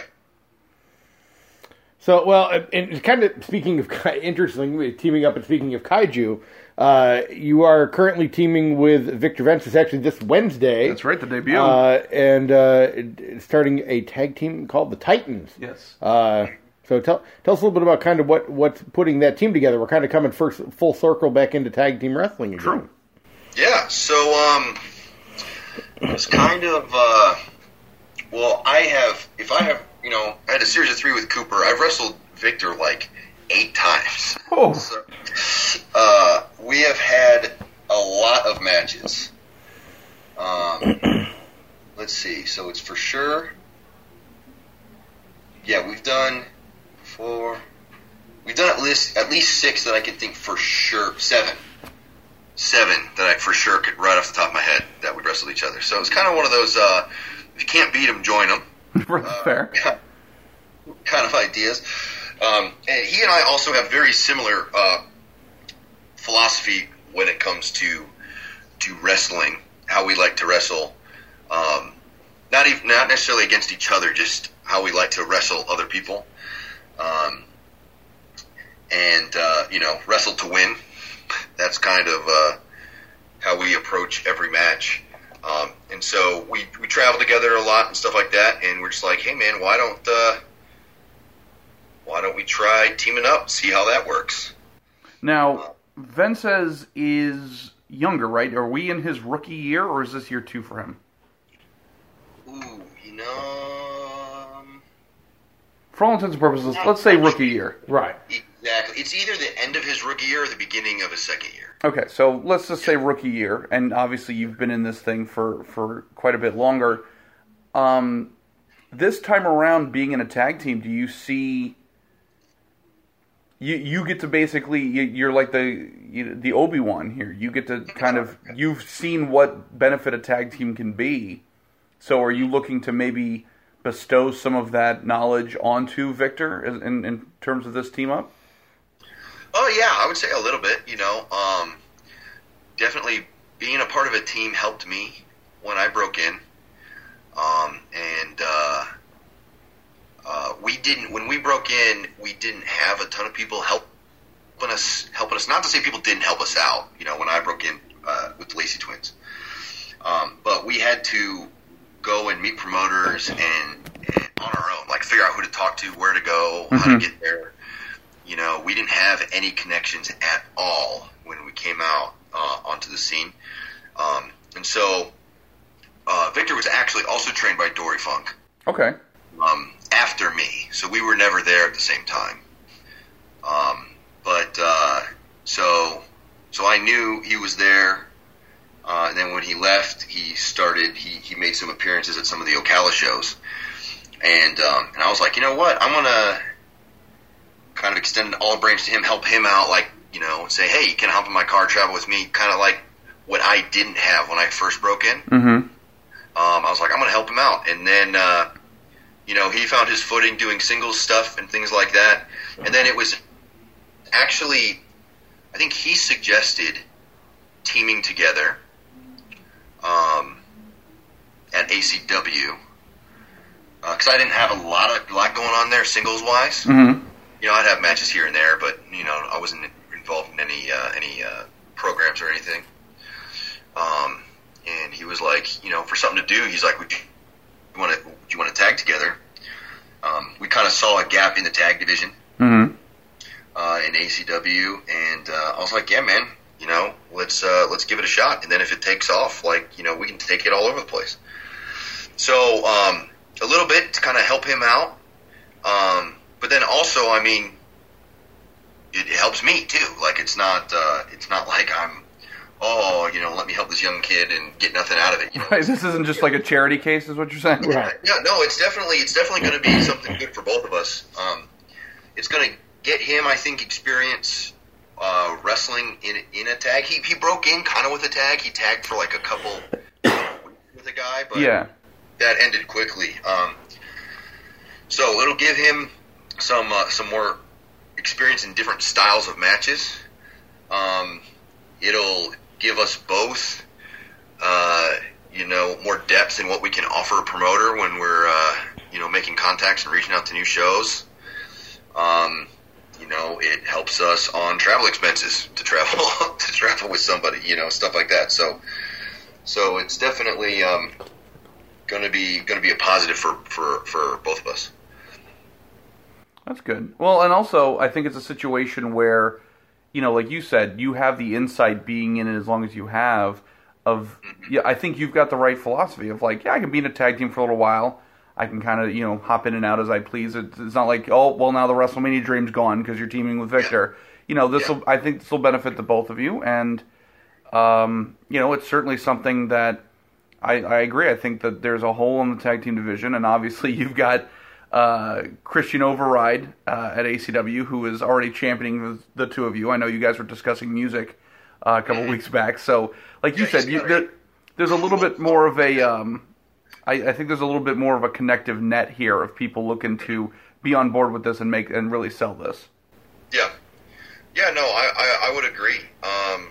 So, well, and kind of speaking of, interesting, teaming up and speaking of kaiju, uh, you are currently teaming with Victor Vences actually this Wednesday. That's right, the debut. Uh, and uh, starting a tag team called the Titans. Yes. Uh, so tell tell us a little bit about kind of what, what's putting that team together. We're kind of coming first full circle back into tag team wrestling again. True. Yeah, so um, it's kind of, uh, well, I have, if I have, you know, I had a series of three with Cooper. I've wrestled Victor like eight times. Oh. So, uh, we have had a lot of matches. Um, let's see. So it's for sure. Yeah, we've done four. We've done at least at least six that I can think for sure. Seven. Seven that I for sure could right off the top of my head that would wrestle each other. So it's kind of one of those. Uh, if you can't beat them, join them. uh, Fair. Yeah, kind of ideas. Um, and he and I also have very similar uh, philosophy when it comes to to wrestling. How we like to wrestle, um, not even not necessarily against each other, just how we like to wrestle other people, um, and uh, you know, wrestle to win. That's kind of uh, how we approach every match. Um, and so we we travel together a lot and stuff like that, and we're just like, hey man, why don't uh, why don't we try teaming up, see how that works? Now, Vences is younger, right? Are we in his rookie year, or is this year two for him? Ooh, you know... Um, for all intents and purposes, let's say rookie year. Right. Exactly. It's either the end of his rookie year or the beginning of his second year. Okay, so let's just say rookie year, and obviously you've been in this thing for, for quite a bit longer. Um, this time around, being in a tag team, do you see... You you get to basically, you're like the you, the Obi-Wan here. You get to kind of, you've seen what benefit a tag team can be. So are you looking to maybe bestow some of that knowledge onto Victor in, in terms of this team up? Oh, yeah, I would say a little bit, you know. Um, definitely being a part of a team helped me when I broke in. Um, and... Uh, Uh, we didn't, when we broke in, we didn't have a ton of people helping us, helping us, not to say people didn't help us out, you know, when I broke in, uh, with the Lacey twins. Um, but we had to go and meet promoters and, and on our own, like figure out who to talk to, where to go, mm-hmm. how to get there. You know, we didn't have any connections at all when we came out, uh, onto the scene. Um, and so, uh, Victor was actually also trained by Dory Funk. Okay. Um, after me, so we were never there at the same time. Um, but uh, so so I knew he was there. Uh, and then when he left, he started. He, he made some appearances at some of the Ocala shows, and um, and I was like, you know what? I'm gonna kind of extend an olive branch to him, help him out, like you know, say, hey, can I hop in my car, travel with me? Kind of like what I didn't have when I first broke in. Mm-hmm. Um, I was like, I'm gonna help him out, and then. Uh, You know, he found his footing doing singles stuff and things like that. And then it was actually, I think he suggested teaming together um, at A C W. Because uh, I didn't have a lot of lot going on there singles-wise. Mm-hmm. You know, I'd have matches here and there, but, you know, I wasn't involved in any uh, any uh, programs or anything. Um, and he was like, you know, for something to do, he's like, would you want to... Do you want to tag together? Um, we kind of saw a gap in the tag division mm-hmm. uh, in A C W, and uh, I was like, "Yeah, man, you know, let's uh, let's give it a shot." And then if it takes off, like you know, we can take it all over the place. So um, a little bit to kind of help him out, um, but then also, I mean, it helps me too. Like it's not uh, it's not like I'm oh you know let me help this young kid and get nothing out of it. You know? Right, this isn't just like a charity case, is what you're saying. Right. Yeah, no, it's definitely it's definitely going to be something good for both of us. Um, it's going to get him, I think, experience uh, wrestling in in a tag. He he broke in kind of with a tag. He tagged for like a couple with a guy, but yeah. that ended quickly. Um, so it'll give him some uh, some more experience in different styles of matches. Um, it'll give us both, uh, you know, more depth in what we can offer a promoter when we're, uh, you know, making contacts and reaching out to new shows. Um, you know, it helps us on travel expenses to travel to travel with somebody, you know, stuff like that. So, so it's definitely um, going to be going to be a positive for, for, for both of us. That's good. Well, and also, I think it's a situation where, you know, like you said, you have the insight being in it as long as you have of, yeah, I think you've got the right philosophy of like, yeah, I can be in a tag team for a little while. I can kind of, you know, hop in and out as I please. It's, it's not like, oh, well, now the WrestleMania dream's gone because you're teaming with Victor. Yeah. You know, this will, yeah. I think this will benefit the both of you. And, um, you know, it's certainly something that I, I agree. I think that there's a hole in the tag team division. And obviously you've got uh, Christian Override uh, at A C W, who is already championing the, the two of you. I know you guys were discussing music uh, a couple mm-hmm. weeks back. So, like you yeah, said, you, there, there's a little bit more of a... Um, I, I think there's a little bit more of a connective net here of people looking to be on board with this and make and really sell this. Yeah, yeah, no, I, I, I would agree. Um,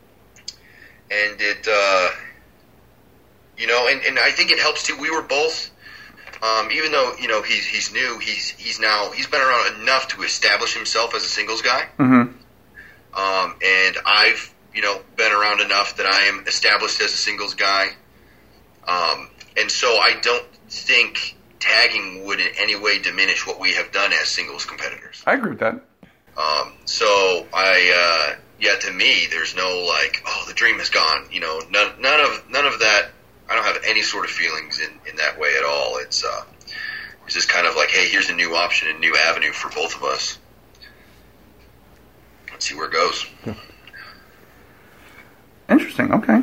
and it, uh, you know, and, and I think it helps too. We were both, um, even though you know he's he's new, he's he's now he's been around enough to establish himself as a singles guy. Mm-hmm. Um, and I've you know been around enough that I am established as a singles guy. Um. And so I don't think tagging would in any way diminish what we have done as singles competitors. I agree with that. Um, so I, uh, yeah, to me, there's no like, oh, the dream is gone. You know, none, none of none of that. I don't have any sort of feelings in, in that way at all. It's uh, it's just kind of like, hey, here's a new option, a new avenue for both of us. Let's see where it goes. Interesting. Okay.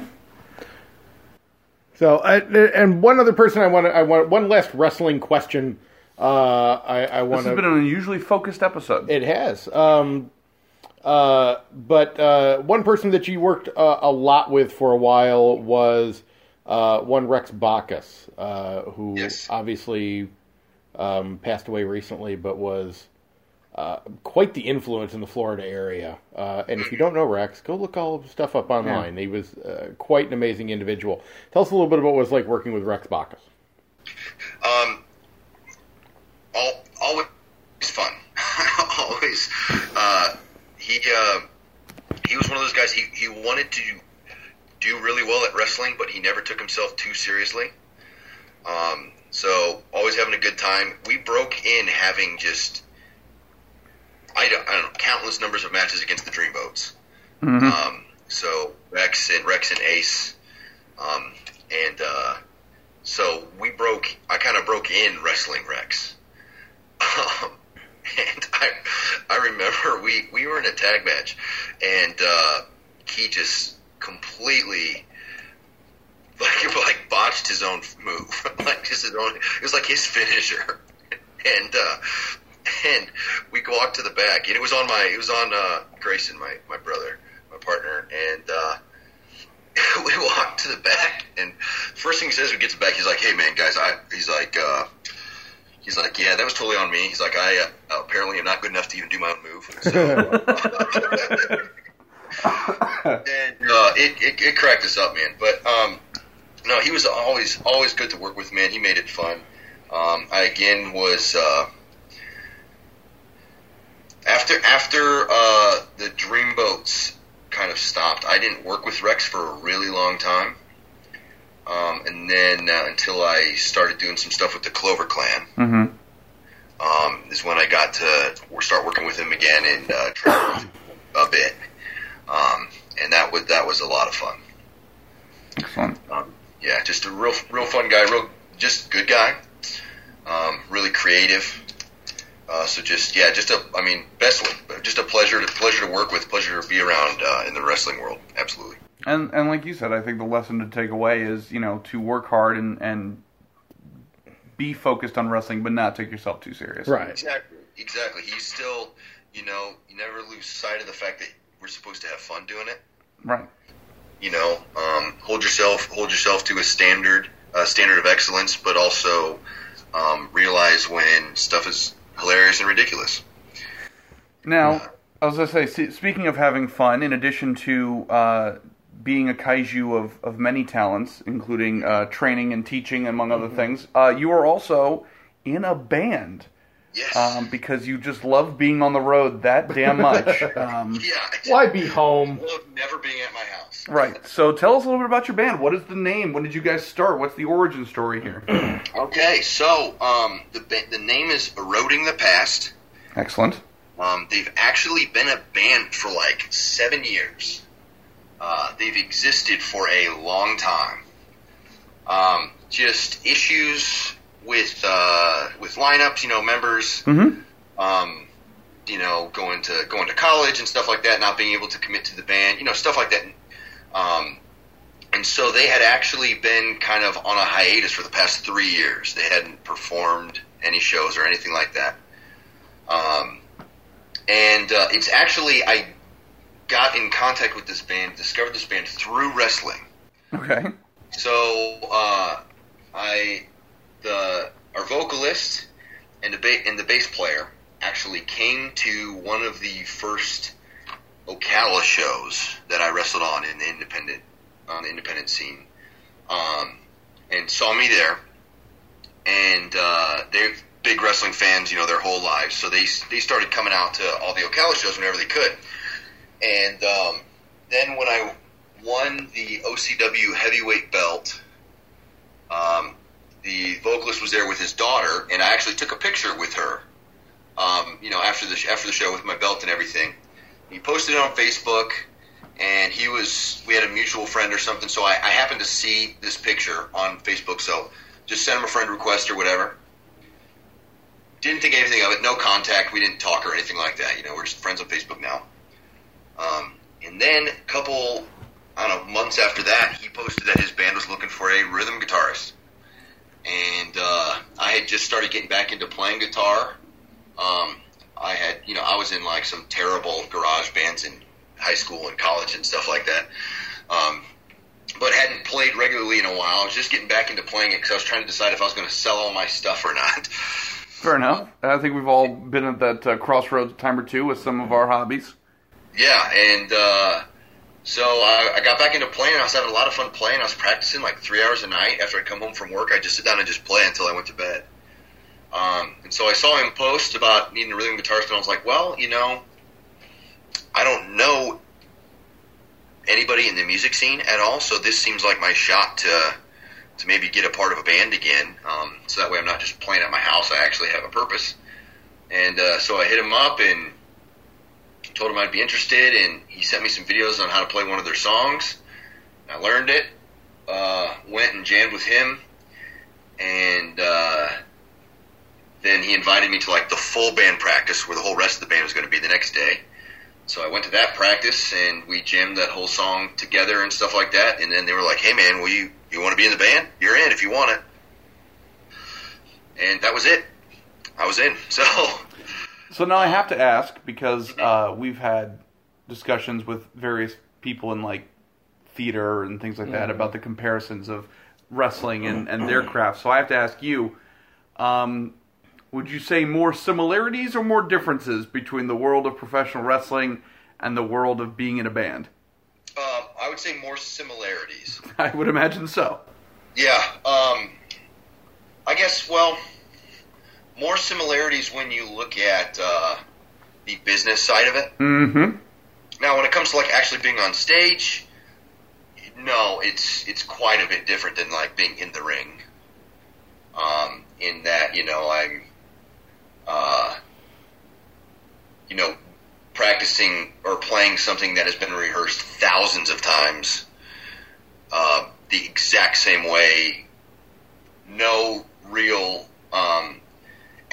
So, I, and one other person I want to, I want one last wrestling question. Uh, I, I want to. This has been an unusually focused episode. It has. Um, uh, but uh, one person that you worked uh, a lot with for a while was uh, one Rex Bacchus, uh, who yes. obviously um, passed away recently, but was uh, quite the influence in the Florida area. Uh, and if you don't know Rex, go look all the stuff up online. Yeah. He was uh, quite an amazing individual. Tell us a little bit about what it was like working with Rex Bacchus. Um, all, always fun. always. Uh, he uh, he was one of those guys. He he wanted to do really well at wrestling, but he never took himself too seriously. Um, so always having a good time. We broke in having just. I don't, I don't know, countless numbers of matches against the Dreamboats. Mm-hmm. Um, so Rex and Rex and Ace, um, and uh, so we broke. I kind of broke in wrestling Rex, um, and I I remember we, we were in a tag match, and uh, he just completely like like botched his own move, like just his own. It was like his finisher, and. Uh, And we walked to the back, and it was on my, it was on uh, Grayson, my, my brother, my partner, and uh, we walked to the back, and first thing he says when we get to the back, he's like, "Hey man, guys," I, he's like, uh, he's like, "Yeah, that was totally on me." He's like, "I uh, apparently am not good enough to even do my own move." So, and uh, it, it it cracked us up, man. But um, no, he was always always good to work with, man. He made it fun. Um, I again was. Uh, After after uh, the Dreamboats kind of stopped, I didn't work with Rex for a really long time, um, and then uh, until I started doing some stuff with the Clover Clan, mm-hmm. um, is when I got to start working with him again and uh, travel a bit, um, and that was that was a lot of fun. Excellent. Um, yeah, just a real real fun guy, real just good guy, um, really creative. Uh, so just yeah, just a I mean, best just a pleasure to pleasure to work with, pleasure to be around uh, in the wrestling world. Absolutely. And and like you said, I think the lesson to take away is, you know, to work hard and and be focused on wrestling, but not take yourself too serious. Right. Exactly. Exactly. He's still, you know, you never lose sight of the fact that we're supposed to have fun doing it. Right. You know, um, hold yourself hold yourself to a standard uh, standard of excellence, but also um, realize when stuff is hilarious and ridiculous. Now, I was going to say, speaking of having fun, in addition to uh, being a kaiju of, of many talents, including uh, training and teaching, among other mm-hmm. things, uh, you are also in a band. Yes. Um, because you just love being on the road that damn much. Um, yeah. Why be home? I love never being at my house. Right. So tell us a little bit about your band. What is the name? When did you guys start? What's the origin story here? Okay, so um, the the name is Eroding the Past. Excellent. Um, they've actually been a band for like seven years. Uh, they've existed for a long time. Um, just issues with uh, with lineups, you know, members, mm-hmm. um, you know, going to going to college and stuff like that, not being able to commit to the band, you know, stuff like that. Um, and so they had actually been kind of on a hiatus for the past three years. They hadn't performed any shows or anything like that. Um, and uh, it's actually, I got in contact with this band, discovered this band through wrestling. Okay. So uh, I... The, our vocalist and the, ba- and the bass player actually came to one of the first Ocala shows that I wrestled on in the independent on the independent scene, um, and saw me there. And uh, they're big wrestling fans, you know, their whole lives. So they they started coming out to all the Ocala shows whenever they could. And um, then when I won the O C W heavyweight belt, um, the vocalist was there with his daughter, and I actually took a picture with her, um, you know, after the after the show with my belt and everything. He posted it on Facebook, and he was we had a mutual friend or something, so I, I happened to see this picture on Facebook, so just sent him a friend request or whatever. Didn't think anything of it, no contact, we didn't talk or anything like that, you know, we're just friends on Facebook now. Um, and then a couple, I don't know, months after that, he posted that his band was looking for a rhythm guitarist. And uh, I had just started getting back into playing guitar. Um, I had, you know, I was in like some terrible garage bands in high school and college and stuff like that. Um, but hadn't played regularly in a while. I was just getting back into playing it because I was trying to decide if I was going to sell all my stuff or not. Fair enough. I think we've all been at that uh, crossroads a time or two with some of our hobbies. Yeah, and uh, so I, I got back into playing. I was having a lot of fun playing. I was practicing like three hours a night. After I'd come home from work, I'd just sit down and just play until I went to bed. Um, and so I saw him post about needing a rhythm guitarist, and I was like, well, you know, I don't know anybody in the music scene at all, so this seems like my shot to to maybe get a part of a band again. Um, so that way I'm not just playing at my house. I actually have a purpose. And uh, so I hit him up and told him I'd be interested, and he sent me some videos on how to play one of their songs. I learned it, uh, went and jammed with him, and uh, then he invited me to like the full band practice where the whole rest of the band was going to be the next day. So I went to that practice, and we jammed that whole song together and stuff like that. And then they were like, hey, man, will you, you want to be in the band? You're in if you want it. And that was it. I was in. So so now I have to ask, because uh, we've had discussions with various people in like theater and things like that about the comparisons of wrestling and, and their craft. So I have to ask you, um, would you say more similarities or more differences between the world of professional wrestling and the world of being in a band? Um, I would say more similarities. I would imagine so. Yeah. Um, I guess, well, more similarities when you look at uh, the business side of it. Mm-hmm. Now, when it comes to like actually being on stage, no, it's it's quite a bit different than like being in the ring. Um, in that, you know, I'm, uh, you know, practicing or playing something that has been rehearsed thousands of times, uh, the exact same way. No real um,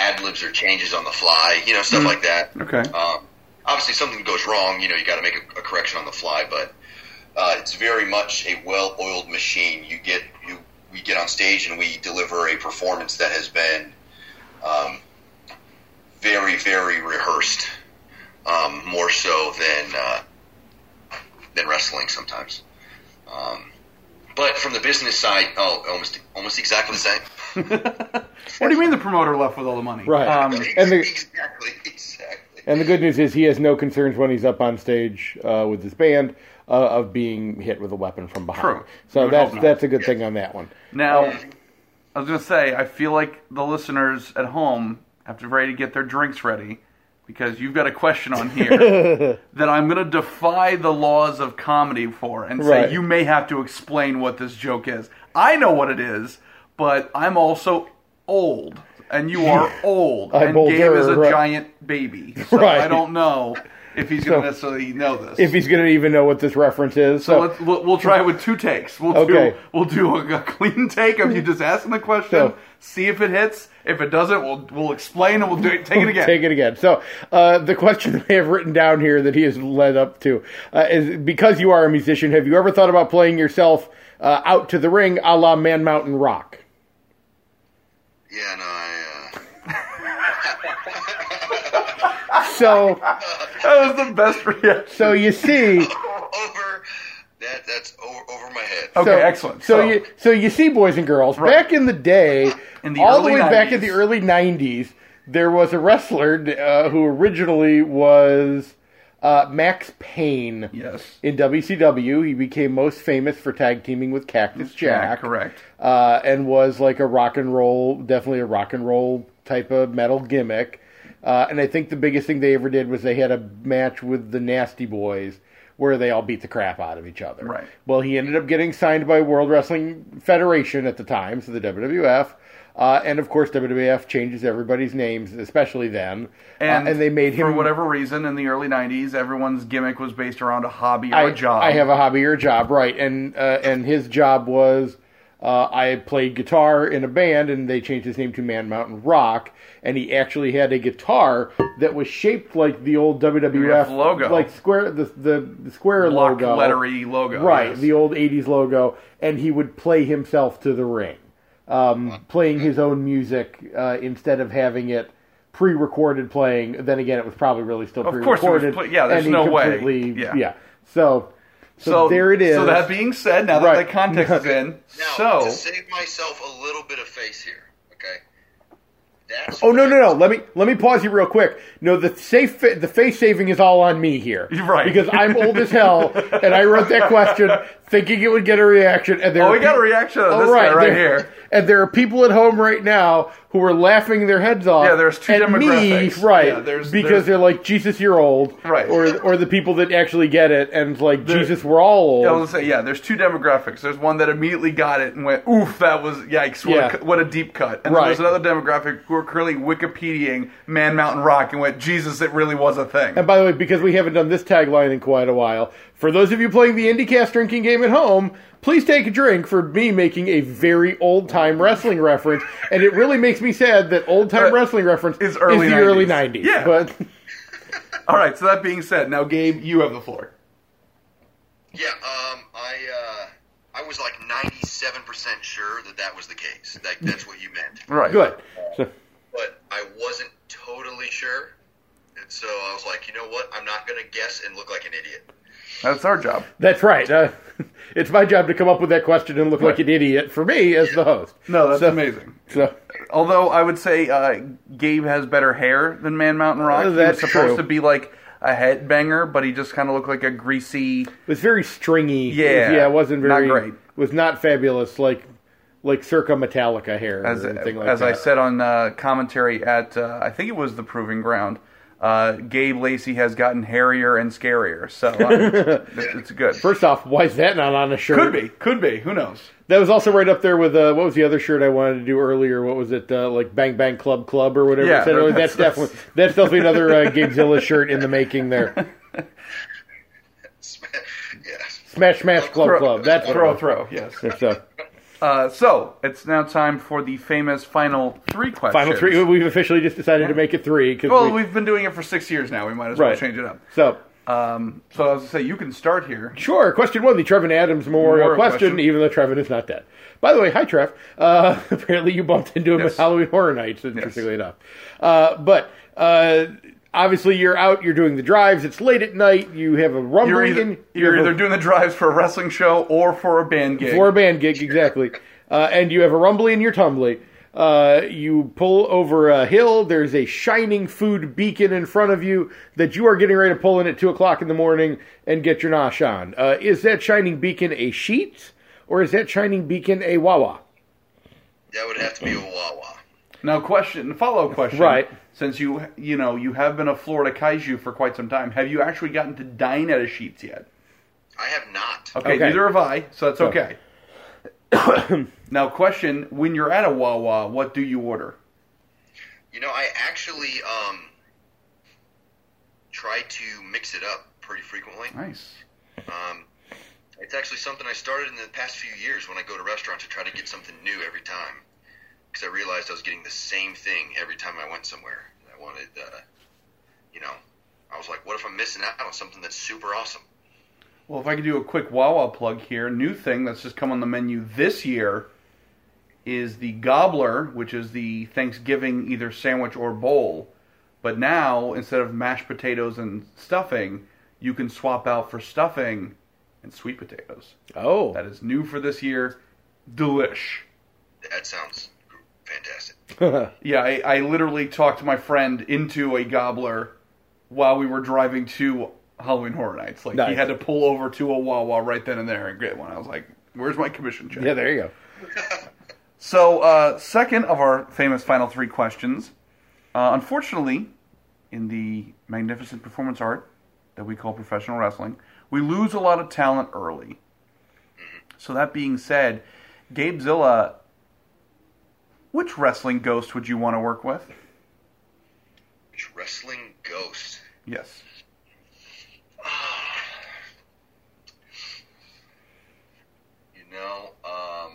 ad-libs or changes on the fly, you know, stuff Mm. like that. Okay. Um, obviously, something goes wrong, you know, you got to make a, a correction on the fly, but uh, it's very much a well-oiled machine. You get you we get on stage and we deliver a performance that has been um, very, very rehearsed, um, more so than uh, than wrestling sometimes. Um, but from the business side, oh, almost almost exactly the same. What do you mean the promoter left with all the money? Right. Um, And the- exactly, exactly. And the good news is he has no concerns when he's up on stage uh, with his band uh, of being hit with a weapon from behind. True. You So would that's hope not. that's a good thing on that one. now, I was going to say, I feel like the listeners at home have to be ready to get their drinks ready because you've got a question on here that I'm going to defy the laws of comedy for and say Right. you may have to explain what this joke is. I know what it is, but I'm also old, and you are old, I'm and Gabe older, is a right. giant baby, so Right. I don't know if he's going to So- necessarily know this. If he's going to even know what this reference is. So So, let's, we'll, we'll try it with two takes. We'll Okay. do we'll do a, a clean take of you just asking the question, So- see if it hits. If it doesn't, we'll we'll explain and we'll do it. Take it again. Take it again. So uh, the question that I have written down here that he has led up to uh, is, because you are a musician, have you ever thought about playing yourself uh, out to the ring a la Man Mountain Rock? Yeah, no, I. So, That was the best reaction. so you see... Uh, over that. That's over, over my head. Okay, So, excellent. So, So- you so you see, boys and girls, Right. back in the day, In the all the early way back in nineties. the early nineties, there was a wrestler uh, who originally was uh, Max Payne. Yes. In W C W, he became most famous for tag teaming with Cactus Jack. correct. Uh, and was like a rock and roll, definitely a rock and roll type of metal gimmick. Uh, and I think the biggest thing they ever did was they had a match with the Nasty Boys where they all beat the crap out of each other. Right. Well, he ended up getting signed by World Wrestling Federation at the time, so the W W F. Uh, and of course, W W F changes everybody's names, especially then. And, uh, and they made him for whatever reason in the early nineties, everyone's gimmick was based around a hobby or I, a job. I have a hobby or a job, right? And uh, and his job was uh, I played guitar in a band, and they changed his name to Man Mountain Rock. And he actually had a guitar that was shaped like the old W W F logo. like square the the, the square block logo, lettery logo, right? yes. The old eighties logo, and he would play himself to the ring, um, playing his own music uh, instead of having it pre-recorded playing. Then again, it was probably really still Of course it was pre-recorded. play- yeah, there's and he no way. completely- Yeah. yeah. So. So, So there it is. So that being said, now that Right. the context is in, Now, so to save myself a little bit of face here, okay? That's Oh no no no! Let me let me pause you real quick. No, the safe the face saving is all on me here, Right. Because I'm old as hell, and I wrote that question thinking it would get a reaction. And there Oh, are we got a peop- reaction on Oh, this guy right there- here. And there are people at home right now who are laughing their heads off. Yeah, there's two at me, demographics. right? Yeah, there's- because there's- they're like, Jesus, you're old, Right. Or or the people that actually get it and it's like, There- Jesus, we're all old. Yeah, I was gonna say, yeah, there's two demographics. There's one that immediately got it and went, oof, that was, yikes, what, Yeah. a, what a deep cut. And Right. then there's another demographic who are currently Wikipediaing Man Mountain Rock and went, Jesus, it really was a thing. And by the way, because we haven't done this tagline in quite a while, for those of you playing the IndyCast drinking game at home, please take a drink for me making a very old-time wrestling reference. And it really makes me sad that old-time Uh, wrestling reference is is, early the nineties. early nineties. Yeah. But All right, so that being said, now, Gabe, you have the floor. Yeah, um, I uh, I was like ninety-seven percent sure that that was the case. Like that's what you meant. Right. good. So, But I wasn't totally sure, and so I was like, you know what? I'm not going to guess and look like an idiot. That's our job. that's right. Uh, it's my job to come up with that question and look like an idiot for me as the host. No, that's So- amazing. So, Although I would say uh, Gabe has better hair than Man Mountain Rock. Uh, he that's was supposed true. to be like a headbanger, but he just kind of looked like a greasy. it was very stringy. Yeah, yeah, it wasn't not very great. Was not fabulous like like Circa Metallica hair As, or anything like as that. I said on uh, commentary at, uh, I think it was the Proving Ground, uh, Gabe Lacey has gotten hairier and scarier. So um, it's, it's good. First off, why is that not on a shirt? Could be, could be. Who knows? That was also right up there with uh, what was the other shirt I wanted to do earlier? What was it? Uh, like Bang Bang Club Club or whatever. Yeah, it said. Oh, that's- that's, definitely that's definitely another uh, Gabezilla shirt in the making there. yeah. Smash Smash Club Throw, Club. That's what it throw, was. throw. Yes. That's, uh, Uh, so, it's now time for the famous final three questions. Final three. We've officially just decided to make it three. Cause Well, we, we've been doing it for six years now. We might as well Right. change it up. So, Um, so, I was going to say, you can start here. sure. Question one, the Trevin Adams Memorial Memorial question, question. even though Trevin is not dead. By the way, hi, Trev. Uh, apparently you bumped into him Yes. at Halloween Horror Nights, interestingly enough. Uh, but... Uh, Obviously, you're out, you're doing the drives, it's late at night, you have a rumbling... You're either, in- you you're have a- either doing the drives for a wrestling show or for a band gig. For a band gig, exactly. Uh, and you have a rumbly and you're tumbly. Uh, you pull over a hill, there's a shining food beacon in front of you that you are getting ready to pull in at two o'clock in the morning and get your nosh on. Uh, is that shining beacon a Sheetz, or is that shining beacon a Wawa? That would have to be a Wawa. Now, question, follow-up question. Right. Since you, you know, you have been a Florida kaiju for quite some time, have you actually gotten to dine at a Sheetz yet? I have not. Okay, Okay. neither have I, so that's So- okay. Now, question, when you're at a Wawa, what do you order? You know, I actually um, try to mix it up pretty frequently. Nice. Um, it's actually something I started in the past few years when I go to restaurants to try to get something new every time. Because I realized I was getting the same thing every time I went somewhere. I wanted, uh, you know, I was like, what if I'm missing out on something that's super awesome? Well, if I could do a quick Wawa plug here, new thing that's just come on the menu this year is the Gobbler, which is the Thanksgiving either sandwich or bowl. But now, instead of mashed potatoes and stuffing, you can swap out for stuffing and sweet potatoes. Oh. That is new for this year. Delish. That sounds fantastic. Yeah, I, I literally talked my friend into a Gobbler while we were driving to Halloween Horror Nights. Like, Nice. he had to pull over to a Wawa right then and there and get one. I was like, where's my commission check? Yeah, there you go. So, uh, second of our famous final three questions. Uh, unfortunately, in the magnificent performance art that we call professional wrestling, we lose a lot of talent early. So that being said, Gabe Zilla, which wrestling ghost would you want to work with? Which wrestling ghost? Yes. You know, um,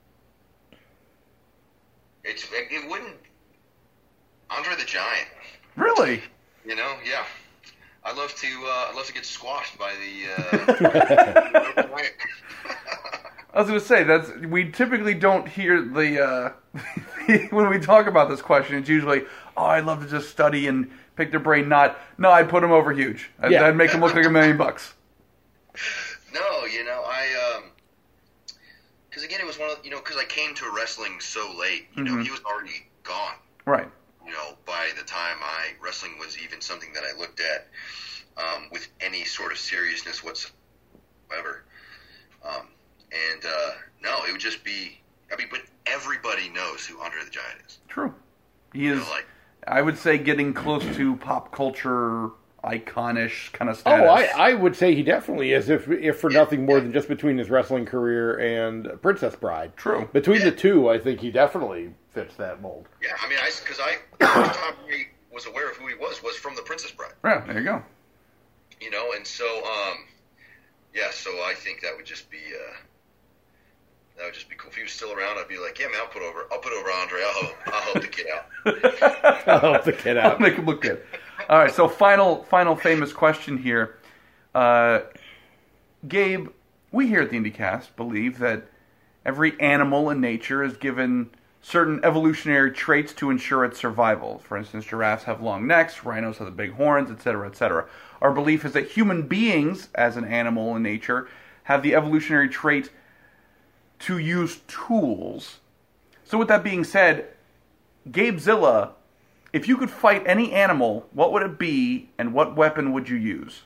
it's it wouldn't. Andre the Giant. Really? You know, yeah. I love to. Uh, I love to get squashed by the. Uh, I was going to say, that's we typically don't hear the, uh, when we talk about this question, it's usually, oh, I'd love to just study and pick their brain, not, no, I'd put them over huge. I'd, Yeah. I'd make them look like a million bucks. no, you know, I. um Because again, it was one of you know, because I came to wrestling so late. You know, Mhm. he was already gone. Right. You know, by the time I wrestling was even something that I looked at um, with any sort of seriousness whatsoever. Um, and uh, no, it would just be. I mean, but everybody knows who Andre the Giant is. True. He You is, know, like, I would say, getting close to pop culture iconish kind of Oh, status. I, I would say he definitely is, if if for nothing more than just between his wrestling career and Princess Bride. True. Between the two, I think he definitely fits that mold. yeah, I mean, I because I the first time I was aware of who he was was from The Princess Bride. Yeah, there you go. You know, and so um, yeah, so I think that would just be. Uh, That would just be cool. If he was still around, I'd be like, yeah, man, I'll put over, I'll put over Andre. I'll help, I'll help the kid out. I'll help the kid I'll out. make him look good. All right, so final, final famous question here. Uh, Gabe, we here at the IndieCast believe that every animal in nature is given certain evolutionary traits to ensure its survival. For instance, giraffes have long necks, rhinos have the big horns, et cetera, et cetera. Our belief is that human beings, as an animal in nature, have the evolutionary trait to use tools. So with that being said, Gabe Zilla, if you could fight any animal, what would it be, and what weapon would you use?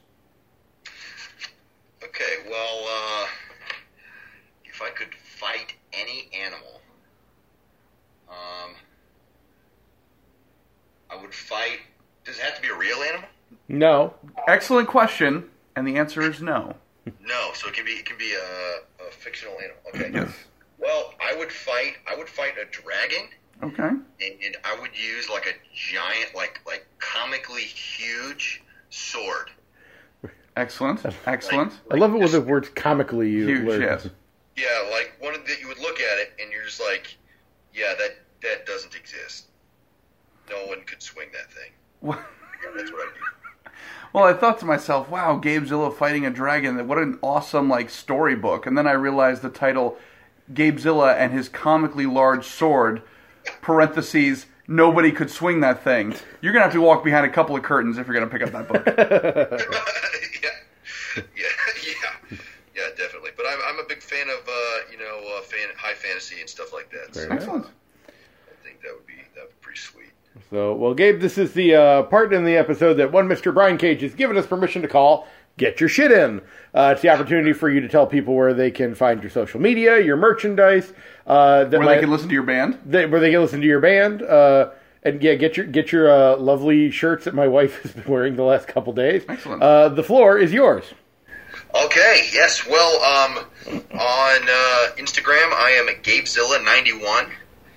Okay, well, uh, if I could fight any animal, um, I would fight. Does it have to be a real animal? No. Excellent question, and the answer is no. No, so it can be it can be a, a fictional animal. Okay. Yes. Well, I would fight. I would fight a dragon, Okay. and, and I would use like a giant, like like comically huge sword. Excellent. Excellent. I love it when the word's comically used. Huge, where- yes. Yeah, like one of the, you would look at it, you're just like, yeah, that that doesn't exist. No one could swing that thing. What? Yeah, that's what I do. Well, I thought to myself, wow, Gabe-Zilla fighting a dragon, what an awesome, like, storybook. And then I realized the title, Gabe-Zilla and his comically large sword, parentheses, nobody could swing that thing. You're going to have to walk behind a couple of curtains if you're going to pick up that book. yeah. yeah, yeah, yeah, definitely. But I'm, I'm a big fan of, uh, you know, uh, fan, high fantasy and stuff like that. So Excellent. I think that would be, that would be pretty sweet. So, well, Gabe, this is the uh, part in the episode that one Mister Brian Cage has given us permission to call Get Your Shit In. Uh, it's the opportunity for you to tell people where they can find your social media, your merchandise. Uh, that Where might, they can listen to your band. They, where they can listen to your band. Uh, and, yeah, get your get your uh, lovely shirts that my wife has been wearing the last couple days. Excellent. Uh, the floor is yours. Okay, yes. Well, um, on uh, Instagram, I am at Gabezilla ninety-one.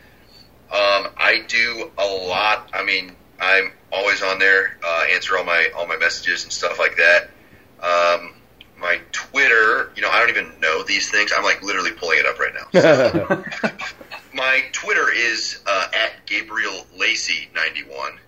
Um, I do a lot. I mean, I'm always on there, uh, answer all my all my messages and stuff like that. Um, my Twitter, you know, I don't even know these things. I'm like literally pulling it up right now. So, my Twitter is uh, at Gabriel Lacey ninety-one.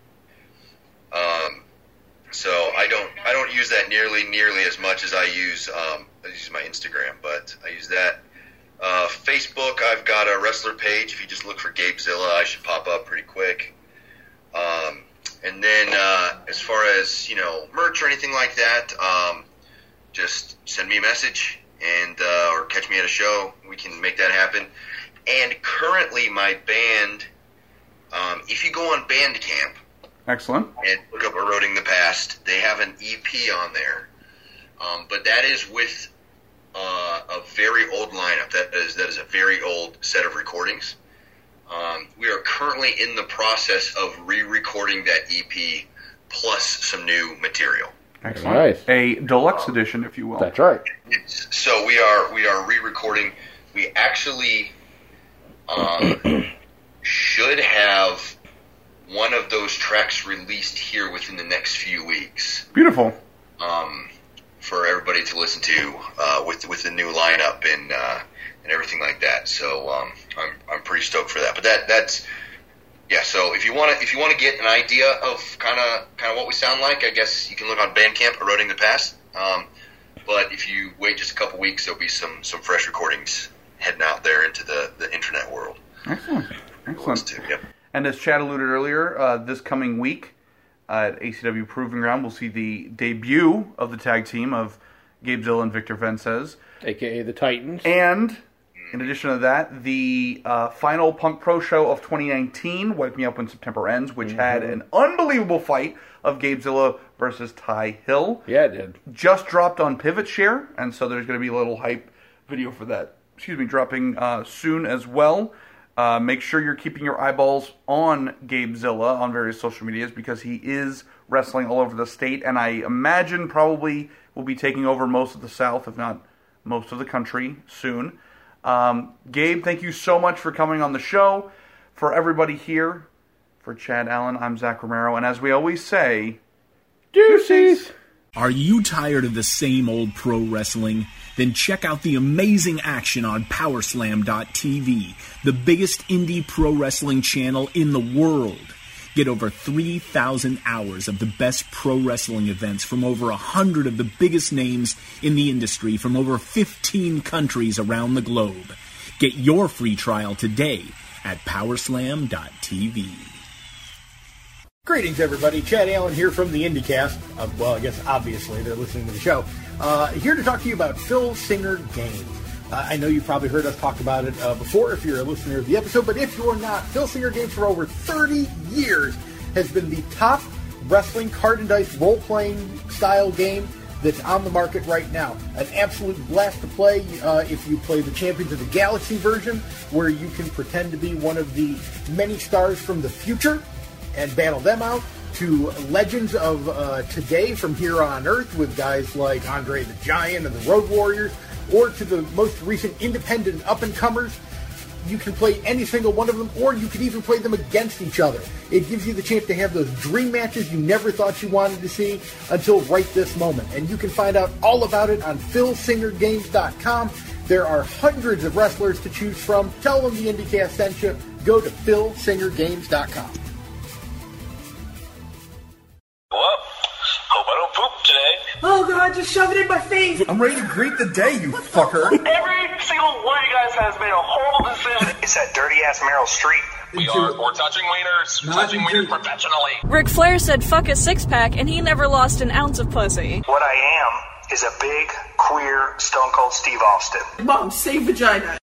Um, so I don't I don't use that nearly nearly as much as I use um, I use my Instagram, but I use that. Uh, Facebook, I've got a wrestler page. If you just look for Gabezilla, I should pop up pretty quick. Um, and then uh, as far as, you know, merch or anything like that, um, just send me a message and uh, or catch me at a show. We can make that happen. And currently my band, um, if you go on Bandcamp, Excellent. and look up Eroding the Past, they have an E P on there. Um, but that is with uh, a very old lineup. That is that is a very old set of recordings. Um, we are currently in the process of re-recording that E P plus some new material. Excellent. Nice. A deluxe edition, if you will. That's right. It's, so we are we are re-recording. We actually um, should have one of those tracks released here within the next few weeks. Beautiful. Um, for everybody to listen to uh, with with the new lineup and uh, and everything like that. So um, I'm I'm pretty stoked for that. But that that's yeah. So if you want to if you want to get an idea of kind of kind of what we sound like, I guess you can look on Bandcamp, Eroding the Past. Um, but if you wait just a couple weeks, there'll be some some fresh recordings heading out there into the, the internet world. Excellent. Excellent. To, yep. And as Chad alluded earlier, uh, this coming week uh, at A C W Proving Ground, we'll see the debut of the tag team of Gabezilla and Victor Vences. A K A the Titans. And in addition to that, the uh, final Punk Pro Show of twenty nineteen, Wake Me Up When September Ends, which mm-hmm. had an unbelievable fight of Gabezilla versus Ty Hill. Yeah, it did. Just dropped on Pivot Share, and so there's going to be a little hype video for that. Excuse me, dropping uh, soon as well. Uh, make sure you're keeping your eyeballs on Gabezilla on various social medias because he is wrestling all over the state, and I imagine probably will be taking over most of the South, if not most of the country, soon. Um, Gabe, thank you so much for coming on the show. For everybody here, for Chad Allen, I'm Zach Romero, and as we always say, deuces! Are you tired of the same old pro wrestling? Then check out the amazing action on Power Slam dot T V, the biggest indie pro wrestling channel in the world. Get over three thousand hours of the best pro wrestling events from over one hundred of the biggest names in the industry from over fifteen countries around the globe. Get your free trial today at Power Slam dot T V. Greetings, everybody. Chad Allen here from the IndieCast. Uh, well, I guess obviously they're listening to the show. Uh, here to talk to you about Phil Singer Games. Uh, I know you've probably heard us talk about it uh, before if you're a listener of the episode, but if you're not, Phil Singer Games for over thirty years has been the top wrestling card and dice role-playing style game that's on the market right now. An absolute blast to play uh, if you play the Champions of the Galaxy version, where you can pretend to be one of the many stars from the future and battle them out, to legends of uh, today from here on Earth with guys like Andre the Giant and the Road Warriors, or to the most recent independent up-and-comers. You can play any single one of them, or you can even play them against each other. It gives you the chance to have those dream matches you never thought you wanted to see until right this moment. And you can find out all about it on Phil Singer Games dot com. There are hundreds of wrestlers to choose from. Tell them the IndyCast sent you. Go to phil singer games dot com. Well, hope I don't poop today. Oh, God, just shove it in my face. I'm ready to greet the day, you fucker. Every single one of you guys has made a horrible decision. It's that dirty-ass Meryl Streep. We are, we're touching wieners, touching wieners professionally. Ric Flair said fuck a six-pack, and he never lost an ounce of pussy. What I am is a big, queer, Stone Cold Steve Austin. Mom, say vagina.